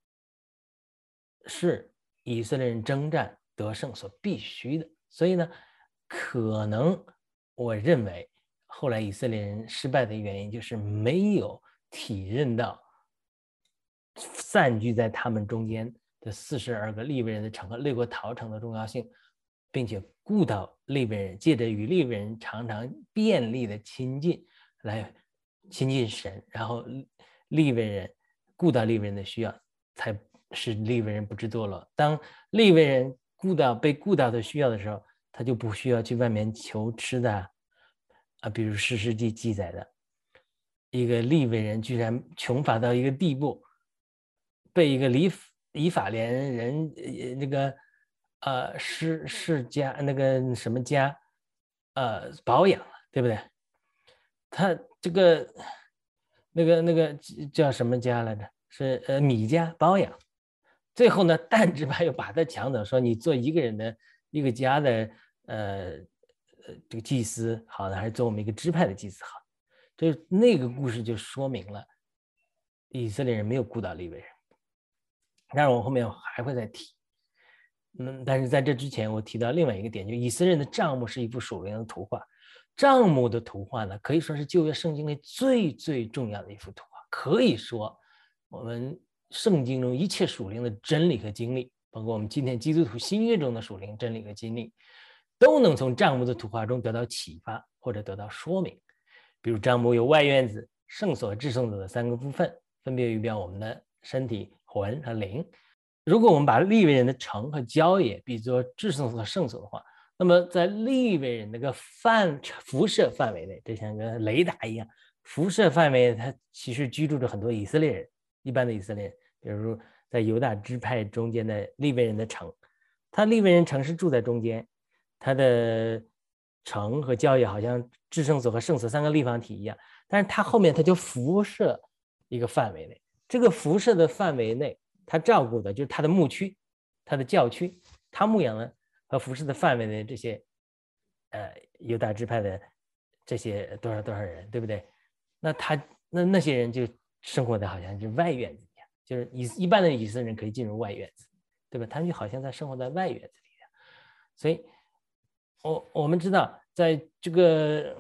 Speaker 3: 是以色列人征战得胜所必须的，所以呢。可能我认为后来以色列人失败的原因就是没有体认到散居在他们中间的四十二个利未人的城和六个逃城的重要性，并且顾到利未人，借着与利未人常常便利的亲近来亲近神，然后利未人顾到利未人的需要，才使利未人不知堕落。当利未人顾到被顾到的需要的时候，他就不需要去外面求吃的啊，比如士师记记载的，一个利未人居然穷乏到一个地步，被一个以以法莲人呃那个呃世世家那个什么家呃保养了，对不对？他这个那个那个叫什么家来着？是呃米家保养，最后呢，但支派又把他抢走，说你做一个人的一个家的。呃呃，这个祭司好呢，还是做我们一个支派的祭司好？这那个故事就说明了， 以色列人没有顾到利未人，当然我后面还会再提。嗯，但是在这之前，我提到另外一个点，就以色列人的帐幕是一幅属灵的图画。帐幕的图画呢，可以说是旧约圣经里最最重要的一幅图画。可以说，我们圣经中一切属灵的真理和经历，包括我们今天基督徒新约中的属灵真理和经历，都能从帐幕的图画中得到启发或者得到说明。比如帐幕有外院子、圣所、至圣所的三个部分，分别预表我们的身体、魂和灵。如果我们把利未人的城和郊野比作至圣所、圣所的话，那么在利未人那个范辐射范围内，就像个雷达一样，辐射范围它其实居住着很多以色列人，一般的以色列人，比如说在犹大支派中间的利未人的城，他利未人城是住在中间，他的城和郊野好像至圣所和圣所三个立方体一样，但是它后面它就辐射一个范围内，这个辐射的范围内，它照顾的就是它的牧区、它的教区，它牧养了和辐射的范围内这些呃犹大支派的这些多少多少人，对不对？那他那那些人就生活的好像是外院子一样，就是以一般的以色列人可以进入外院子，对吧？他们就好像在生活在外院子里一样，所以。我我们知道，在这个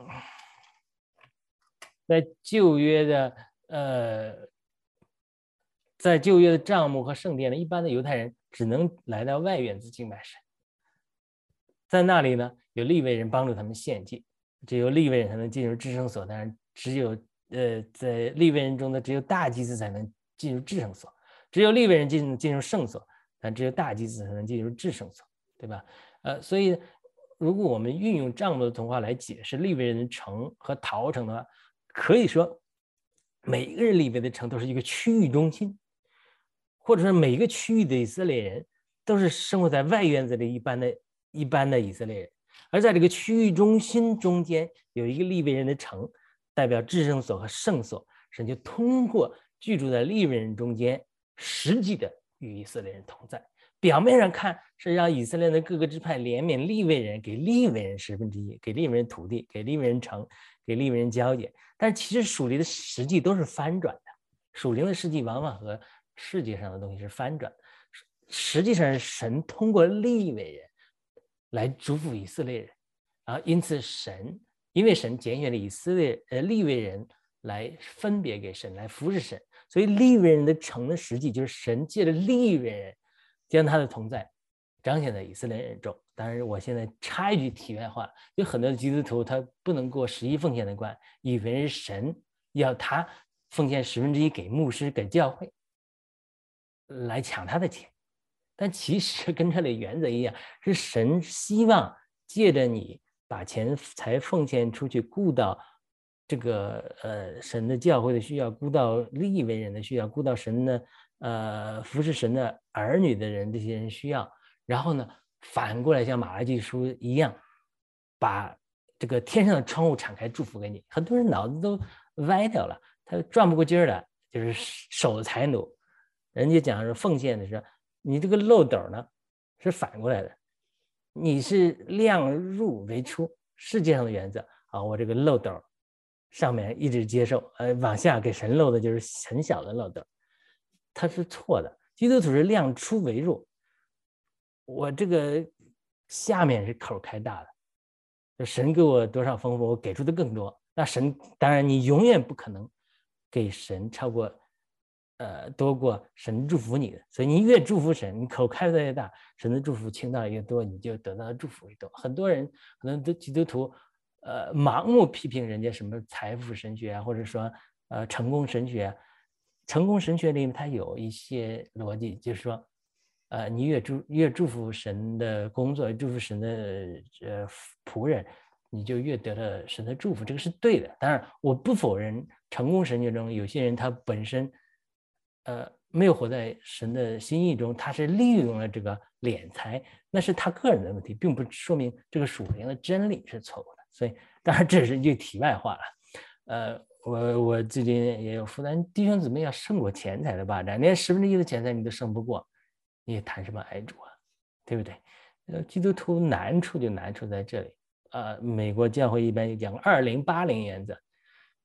Speaker 3: 在旧约的呃，在旧约的帐幕和圣殿呢，一般的犹太人只能来到外院子敬拜神，在那里呢，有利未人帮助他们献祭，只有利未人才能进入至圣所，当然只有呃在利未人中的只有大祭司才能进入至圣所，只有利未人进进入圣所，但只有大祭司才能进入至圣所，对吧？呃，所以。如果我们运用帐幕的图画来解释利未人的城和逃城的话，可以说每一个人利未的城都是一个区域中心，或者说每一个区域的以色列人都是生活在外院子里一般的一般的以色列人，而在这个区域中心中间有一个利未人的城，代表至圣所和圣所，神就通过居住在利未人中间，实际的与以色列人同在。表面上看是让以色列的各个支派怜悯利未人，给利未人十分之一，给利未人土地，给利未人城，给利未人郊野。但其实属灵的实际都是翻转的，属灵的实际往往和世界上的东西是翻转的。实际上是神通过利未人来祝福以色列人，啊，因此神因为神拣选了以色列呃利未人来分别给神，来服侍神，所以利未人的城的实际就是神借着利未人。将他的同在彰显在以色列人中。当然，我现在插一句题外话，有很多的基督徒他不能过十一奉献的关，以为神要他奉献十分之一给牧师、给教会，来抢他的钱。但其实跟这里原则一样，是神希望借着你把钱财奉献出去，顾到这个呃神的教会的需要，顾到利未人的需要，顾到神的。呃，服侍神的儿女的人，这些人需要，然后呢，反过来像马拉基书一样，把这个天上的窗户敞开，祝福给你。很多人脑子都歪掉了，他转不过劲儿来，就是守财奴。人家讲是奉献的时候，你这个漏斗呢是反过来的，你是量入为出，世界上的原则啊，我这个漏斗上面一直接受，呃，往下给神漏的就是很小的漏斗。它是错的，基督徒是量出为入，我这个下面是口开大的，神给我多少丰富，我给出的更多。那神当然你永远不可能给神超过，呃，多过神祝福你的，所以你越祝福神，你口开的越大，神的祝福倾倒越多，你就得到的祝福越多。很多人可能都基督徒，呃，盲目批评人家什么财富神学啊，或者说呃成功神学啊。成功神学里面，它有一些逻辑，就是说，呃，你越祝越祝福神的工作，祝福神的呃仆人，你就越得了神的祝福，这个是对的。当然，我不否认成功神学中有些人他本身，呃，没有活在神的心意中，他是利用了这个敛财，那是他个人的问题，并不说明这个属灵的真理是错误的。所以，当然这是一句题外话了，呃。我我最近也有负担，弟兄姊妹要胜过钱财的霸占，连十分之一的钱财你都胜不过，你也谈什么爱主啊，对不对？呃，基督徒难处就难处在这里啊、呃。美国教会一般讲二零八零原则，就是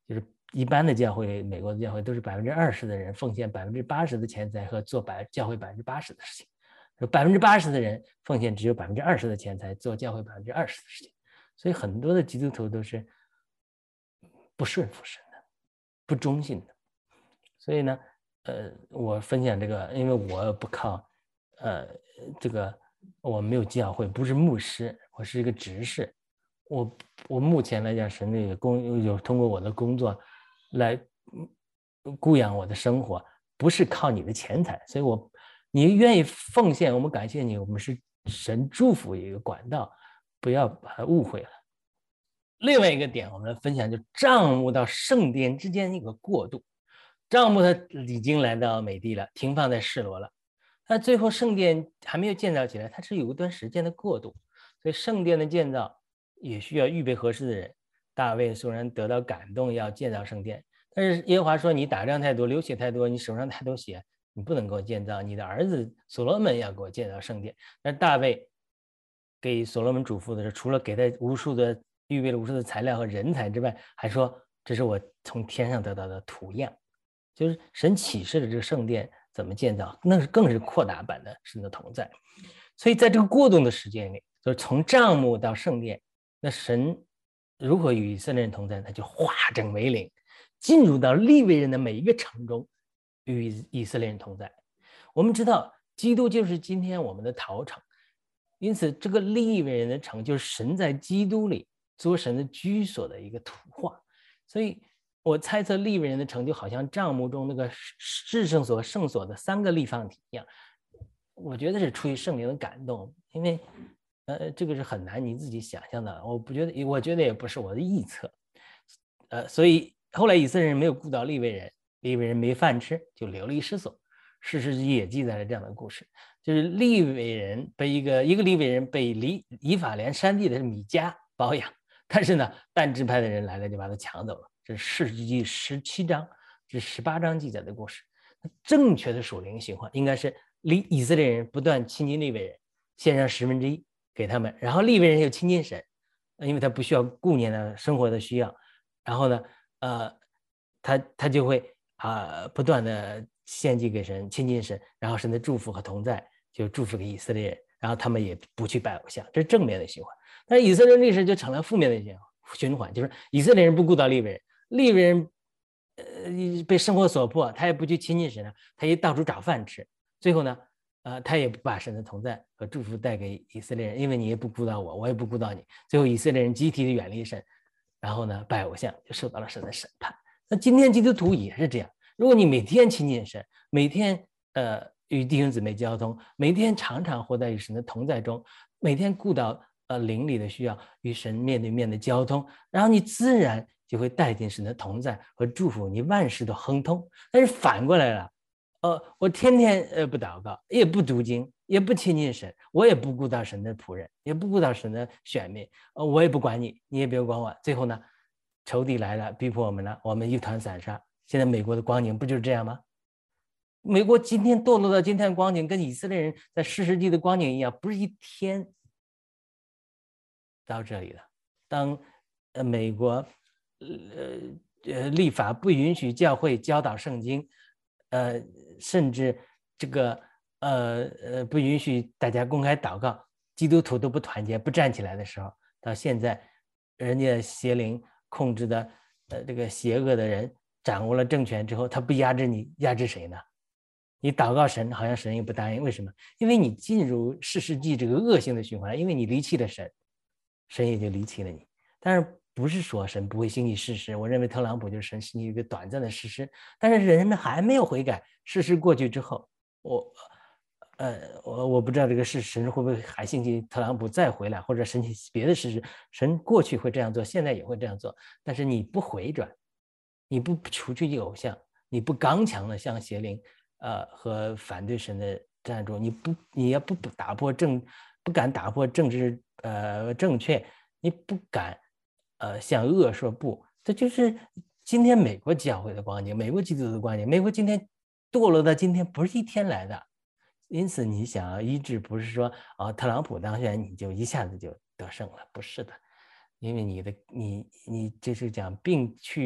Speaker 3: 一般的教会，美国的教会都是百分之二十的人奉献百分之八十的钱财和做百教会百分之八十的事情，百分之八十的人奉献只有百分之二十的钱财做教会百分之二十的事情，所以很多的基督徒都是不顺服神的，不忠信的。所以呢，呃，我分享这个，因为我不靠，呃，这个我没有教会，不是牧师，我是一个执事。我我目前来讲，神也工有通过我的工作来供养我的生活，不是靠你的钱财。所以我你愿意奉献，我们感谢你，我们是神祝福一个管道，不要把它误会了。另外一个点，我们来分享，就帐幕到圣殿之间一个过渡。帐幕它已经来到美地了，停放在示罗了。那最后圣殿还没有建造起来，它是有一段时间的过渡，所以圣殿的建造也需要预备合适的人。大卫虽然得到感动要建造圣殿，但是耶和华说你打仗太多，流血太多，你手上太多血，你不能给我建造，你的儿子所罗门要给我建造圣殿。但大卫给所罗门嘱咐的是，除了给他无数的预备了无数的材料和人才之外，还说这是我从天上得到的图样，就是神启示的这个圣殿怎么建造，那是更是扩大版的神的同在。所以在这个过渡的时间里，就是从帐幕到圣殿，那神如何与以色列人同在，他就化整为零，进入到利未人的每一个城中，与以色列人同在。我们知道基督就是今天我们的逃城，因此这个利未人的城就是神在基督里做神的居所的一个图画。所以我猜测利未人的城就好像帐幕中那个至圣所圣所的三个立方体一样，我觉得是出于圣灵的感动，因为呃这个是很难你自己想象的，我不觉得，我觉得也不是我的臆测，呃所以后来以色列人没有顾到利未人，利未人没饭吃，就流离失所。士师记也记载了这样的故事，就是利未人被一个一个利未人被以以法莲山地的米迦包养，但是呢但支派的人来了就把他抢走了。这是士师记十七章至十八章记载的故事。正确的属灵循环应该是以色列人不断亲近利未人，献上十分之一给他们，然后利未人又亲近神，因为他不需要顾念的生活的需要，然后呢呃他他就会啊、呃、不断的献祭给神，亲近神，然后神的祝福和同在就祝福给以色列人，然后他们也不去拜偶像，这是正面的循环。但是以色列历史就成了负面的循环，就是以色列人不顾到利未人，利未人呃被生活所迫，他也不去亲近神了，他也到处找饭吃，最后呢呃他也不把神的同在和祝福带给以色列人，因为你也不顾到我，我也不顾到你，最后以色列人集体的远离神，然后呢拜偶像，就受到了神的审判。那今天基督徒也是这样，如果你每天亲近神，每天呃与弟兄姊妹交通，每天常常活在与神的同在中，每天顾到呃灵里的需要，与神面对面的交通，然后你自然就会带进神的同在和祝福，你万事都亨通。但是反过来了，呃，我天天呃不祷告，也不读经，也不亲近神，我也不顾到神的仆人，也不顾到神的选民，呃，我也不管你，你也别管我，最后呢，仇敌来了，逼迫我们了，我们一团散沙。现在美国的光景不就是这样吗？美国今天堕落到今天的光景，跟以色列人在士师记的光景一样，不是一天到这里的。当呃美国呃呃立法不允许教会教导圣经，呃甚至这个呃呃不允许大家公开祷告，基督徒都不团结不站起来的时候，到现在人家邪灵控制的呃这个邪恶的人掌握了政权之后，他不压制你，压制谁呢？你祷告神，好像神也不答应，为什么？因为你进入士师记这个恶性的循环，因为你离弃了神，神也就离弃了你。但是不是说神不会兴起士师，我认为特朗普就是神兴起一个短暂的士师，但是人们还没有悔改，士师过去之后，我呃我我不知道这个是神会不会还兴起特朗普再回来，或者神起别的士师，神过去会这样做，现在也会这样做，但是你不回转，你不除去偶像，你不刚强的向邪灵呃和反对神的站住，你不你也不打破政不敢打破政治呃正确，你不敢呃向恶说不，这就是今天美国教会的光景，美国基督徒的光景。美国今天堕落到今天不是一天来的，因此你想要医治，不是说啊、哦、特朗普当选你就一下子就得胜了，不是的，因为你的你你就是讲病去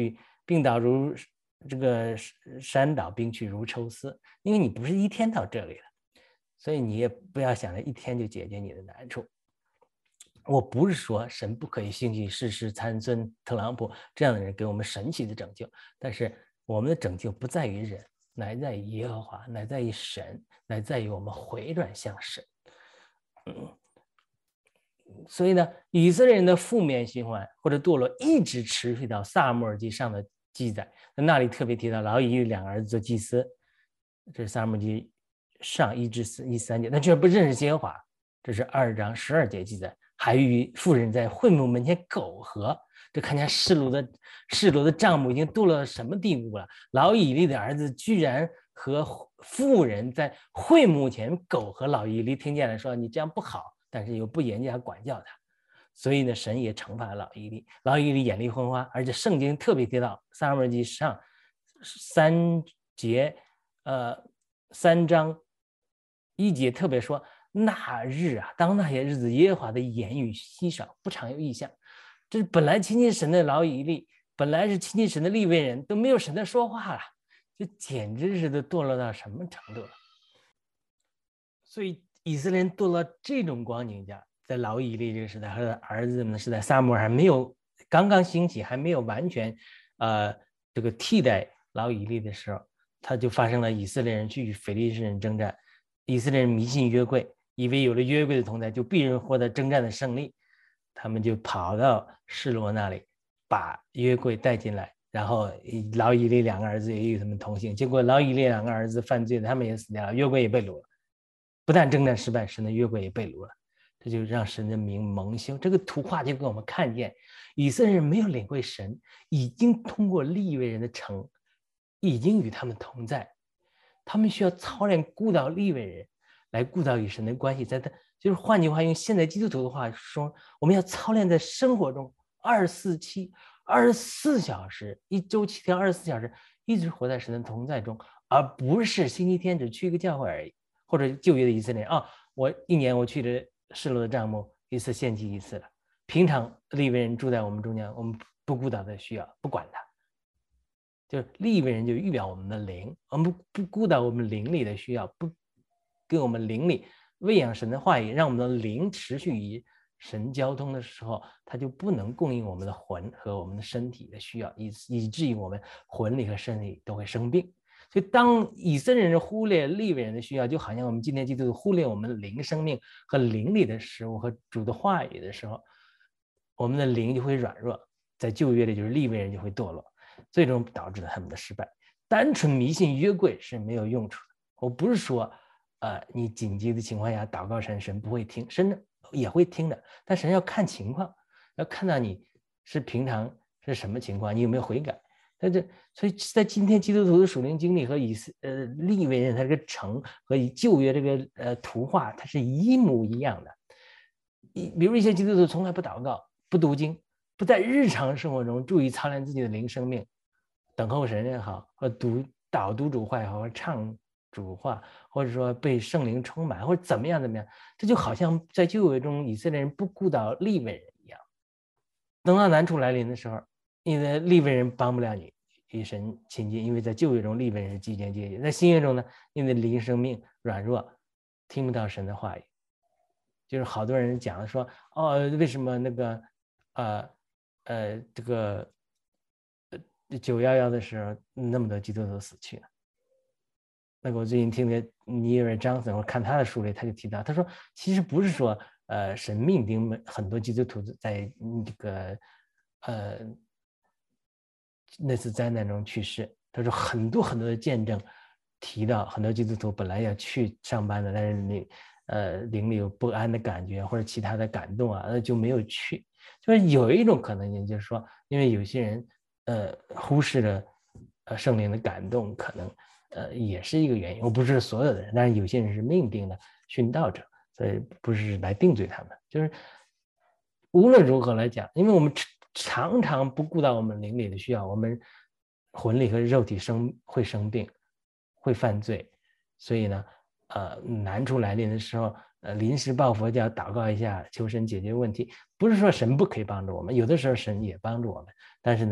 Speaker 3: 病倒如这个山倒，兵去如抽丝。因为你不是一天到这里的，所以你也不要想着一天就解决你的难处。我不是说神不可以兴起世事参孙、特朗普这样的人给我们神奇的拯救，但是我们的拯救不在于人，乃在于耶和华，乃在于神，乃在于我们回转向神。嗯，所以呢，以色列人的负面循环或者堕落一直持续到撒母耳记上的记载，那里特别提到老以利两个儿子做祭司，这是撒母耳记上一至一三节，但却不认识耶和华，这是二章十二节记载。还与妇人在会幕门前苟合，这看见示罗的示罗的帐幕已经堕落到什么地步了？老以利的儿子居然和妇人在会幕前苟合，老以利听见了说：“你这样不好。”但是又不严加管教他，所以呢，神也惩罚老以利。老以利眼力昏花，而且圣经特别提到撒母耳记上三节，呃，三章一节特别说。那日啊，当那些日子，耶和华的言语稀少，不常有异象。这是本来亲近神的老以利，本来是亲近神的利未人，都没有神的说话了，这简直是都堕落到什么程度了？所以以色列人堕落这种光景下，在老以利这个时代，他的儿子们的时代，撒母耳还没有刚刚兴起，还没有完全呃这个替代老以利的时候，他就发生了以色列人去与非利士人征战，以色列人迷信约柜。以为有了约柜的同在，就必然获得征战的胜利，他们就跑到示罗那里，把约柜带进来，然后老以利两个儿子也与他们同行。结果老以利两个儿子犯罪了，他们也死掉了，约柜也被掳了。不但征战失败，神的约柜也被掳了，这就让神的名蒙羞。这个图画就给我们看见，以色列人没有领会神，已经通过利未人的城，已经与他们同在，他们需要操练顾到利未人。来顾到与神的关系，在他就是换句话用现在基督徒的话说，我们要操练在生活中二四七二十四小时，一周七天二十四小时，一直活在神的同在中，而不是星期天只去一个教会而已，或者旧约的以色列人啊、哦，我一年我去的示罗的帐幕一次献祭一次了。平常利未人住在我们中间，我们不顾到他的需要，不管他。就是利未人就预表我们的灵，我们不顾到我们灵里的需要，不跟我们灵里喂养神的话语，让我们的灵持续与神交通的时候，他就不能供应我们的魂和我们的身体的需要，以以至于我们魂里和身体都会生病。所以当以色列人忽略利未人的需要，就好像我们今天基督徒忽略我们的灵生命和灵里的食物和主的话语的时候，我们的灵就会软弱，在旧约里就是利未人就会堕落，最终导致了他们的失败。单纯迷信约柜是没有用处的。我不是说呃，你紧急的情况下祷告神，神不会听，神也会听的，但神要看情况，要看到你是平常是什么情况，你有没有悔改。但这所以在今天基督徒的属灵经历和以呃利未人他这个城和以旧约这个呃图画，它是一模一样的。比如一些基督徒从来不祷告、不读经、不在日常生活中注意操练自己的灵生命，等候神也好，或读导读主话也好，或唱主话，或者说被圣灵充满，或者怎么样怎么样，这就好像在旧约中以色列人不顾到利未人一样。等到难处来临的时候，因为利未人帮不了你与神亲近，因为在旧约中利未人是极简阶级，在新约中呢，因为灵生命软弱，听不到神的话语。就是好多人讲说，哦，为什么那个呃呃这个九一一的时候那么多基督徒死去了？那个我最近听的尼尔·张森，我看他的书里，他就提到，他说其实不是说呃神命定很多基督徒在这个呃那次灾难中去世，他说很多很多的见证提到很多基督徒本来要去上班的，但是你呃灵里有不安的感觉或者其他的感动啊，那就没有去。就是有一种可能性，就是说因为有些人呃忽视了呃圣灵的感动，可能呃也是一个原因。我不是所有的人，但是有些人是命定的殉道者，所以不是来定罪他们。就是无论如何来讲，因为我们常常不顾到我们灵里的需要，我们魂里和肉体生会生病，会犯罪，所以呢，呃，难处来临的时候，呃，临时抱佛脚，祷告一下，求神解决问题。不是说神不可以帮助我们，有的时候神也帮助我们，但是呢，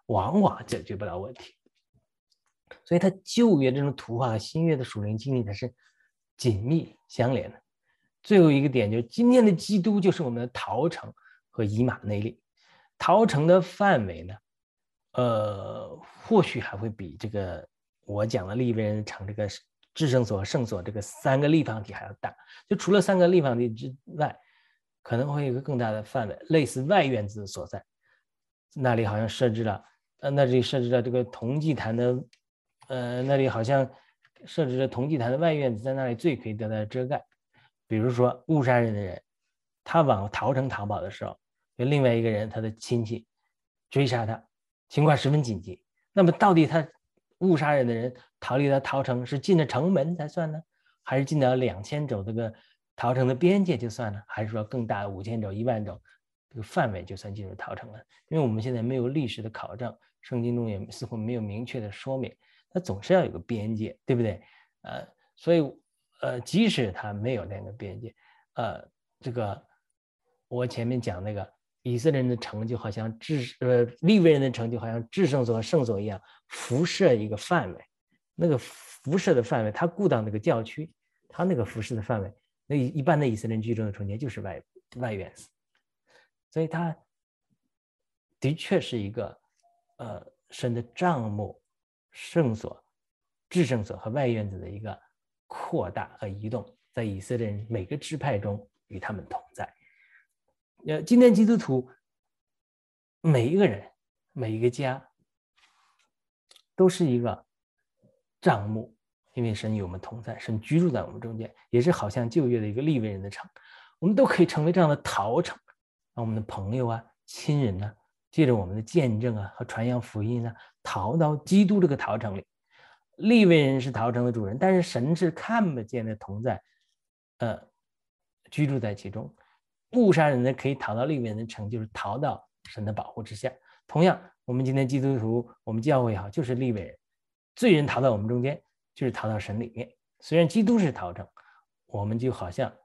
Speaker 3: 往往解决不了问题。所以它旧约这种图画和新约的属灵经历它是紧密相连的。最后一个点就是今天的基督就是我们的逃城和以马内利。逃城的范围呢，呃，或许还会比这个我讲的利未人城这个至圣所、圣所这个三个立方体还要大。就除了三个立方体之外，可能会有一个更大的范围，类似外院子所在。那里好像设置了，呃，那里设置了这个铜祭坛的，呃，那里好像设置了铜祭坛的外院子，在那里最可以得到遮盖。比如说误杀人的人，他往逃城逃跑的时候，有另外一个人他的亲戚追杀他，情况十分紧急。那么到底他误杀人的人逃离了逃城，是进了城门才算呢，还是进了两千肘这个逃城的边界就算呢，还是说更大的五千肘、一万肘这个范围就算进入逃城了？因为我们现在没有历史的考证，圣经中也似乎没有明确的说明，它总是要有个边界，对不对？呃，所以呃，即使它没有那个边界，呃，这个我前面讲那个以色列人的城就好像至呃利未人的城就好像至圣所和圣所一样，辐射一个范围，那个辐射的范围，它顾到那个教区，它那个辐射的范围，那一般的以色列人居住的中间就是外外院子，所以它的确是一个呃神的帐幕、圣所、至圣所和外院子的一个扩大和移动，在以色列人每个支派中与他们同在。呃，今天基督徒每一个人、每一个家都是一个帐幕，因为神与我们同在，神居住在我们中间，也是好像旧约的一个利未人的城，我们都可以成为这样的逃城，让我们的朋友啊、亲人啊，借着我们的见证啊和传扬福音啊，逃到基督这个逃城里。利未人是逃城的主人，但是神是看不见的同在，呃，居住在其中。误杀人的可以逃到利未人的城，就是逃到神的保护之下。同样，我们今天基督徒，我们教会也好，就是利未人，罪人逃到我们中间，就是逃到神里面。虽然基督是逃城，我们就好像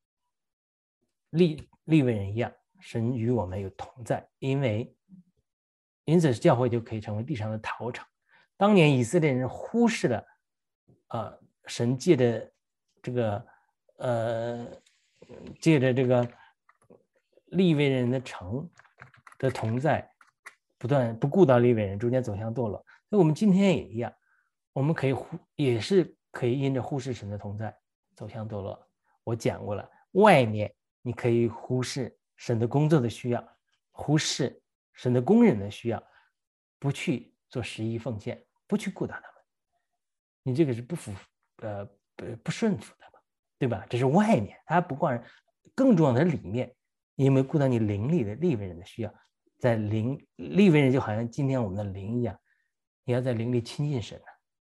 Speaker 3: 利利未人一样，神与我们有同在，因为因此教会就可以成为地上的逃城。当年以色列人忽视了，呃，神借着这个，呃，借着这个利未人的城的同在，不断不顾到利未人，逐渐走向堕落。所以我们今天也一样，我们可以忽也是可以因着忽视神的同在走向堕落。我讲过了，外面你可以忽视神的工作的需要，忽视神的工人的需要，不去做十一奉献，不去顾到他们，你这个是不服呃不不顺服的嘛，对吧？这是外面，他不光更重要的是里面，你有没有顾到你灵里的利未人的需要？在灵利未人就好像今天我们的灵一样，你要在灵里亲近神啊，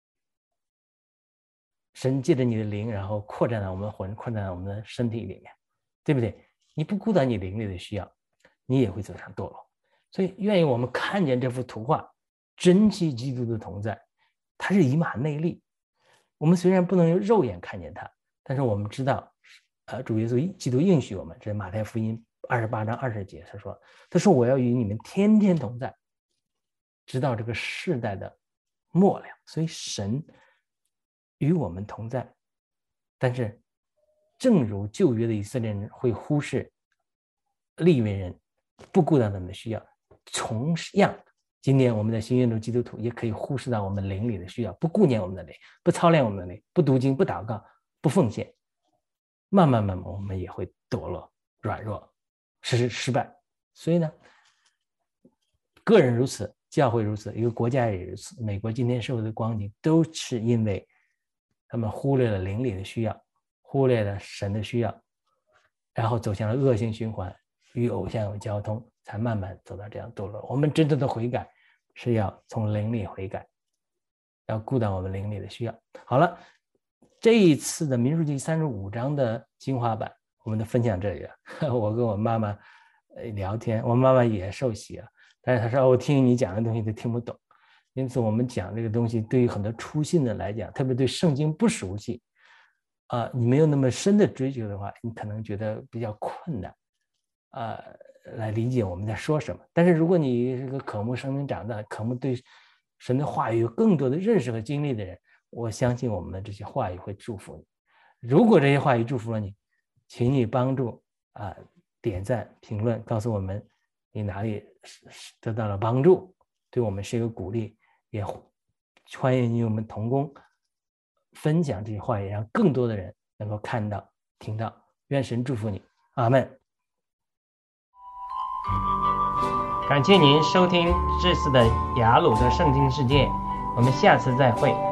Speaker 3: 神借着你的灵，然后扩展到我们的魂，扩展到我们的身体里面，对不对？你不顾到你灵里的需要，你也会走向堕落。所以愿意我们看见这幅图画，珍惜基督的同在，它是以马内利。我们虽然不能用肉眼看见它，但是我们知道，呃，主耶稣基督应许我们，这是马太福音二十八章二十节，他说：“他说我要与你们天天同在，直到这个世代的末了。”所以神与我们同在，但是正如旧约的以色列人会忽视利未人，不顾到他们的需要，同样，今天我们在新约中基督徒也可以忽视到我们灵里的需要，不顾念我们的灵，不操练我们的灵，不读经，不祷告，不奉献，慢慢慢慢我们也会堕落、软弱、失失败。所以呢，个人如此，教会如此，一个国家也如此。美国今天社会的光景，都是因为他们忽略了灵里的需要，忽略了神的需要，然后走向了恶性循环，与偶像有交通，才慢慢走到这样堕落。我们真正的悔改是要从灵里悔改，要顾到我们灵里的需要。好了，这一次的民数记三十五章的精华版，我们的分享这里了。我跟我妈妈聊天，我妈妈也受洗了，但是她说、哦、我听你讲的东西都听不懂。因此我们讲这个东西，对于很多初信的来讲，特别对圣经不熟悉啊、呃，你没有那么深的追求的话，你可能觉得比较困难啊、呃。 来理解我们在说什么。但是如果你是个渴慕生命长大，渴慕对神的话语有更多的认识和经历的人，我相信我们的这些话语会祝福你。如果这些话语祝福了你，请你帮助啊、呃、点赞评论，告诉我们你哪里得到了帮助，对我们是一个鼓励。也欢迎你与我们同工分享这些话语，让更多的人能够看到听到。愿神祝福你，阿们。
Speaker 2: 感谢您收听这次的雅鲁的圣经世界，我们下次再会。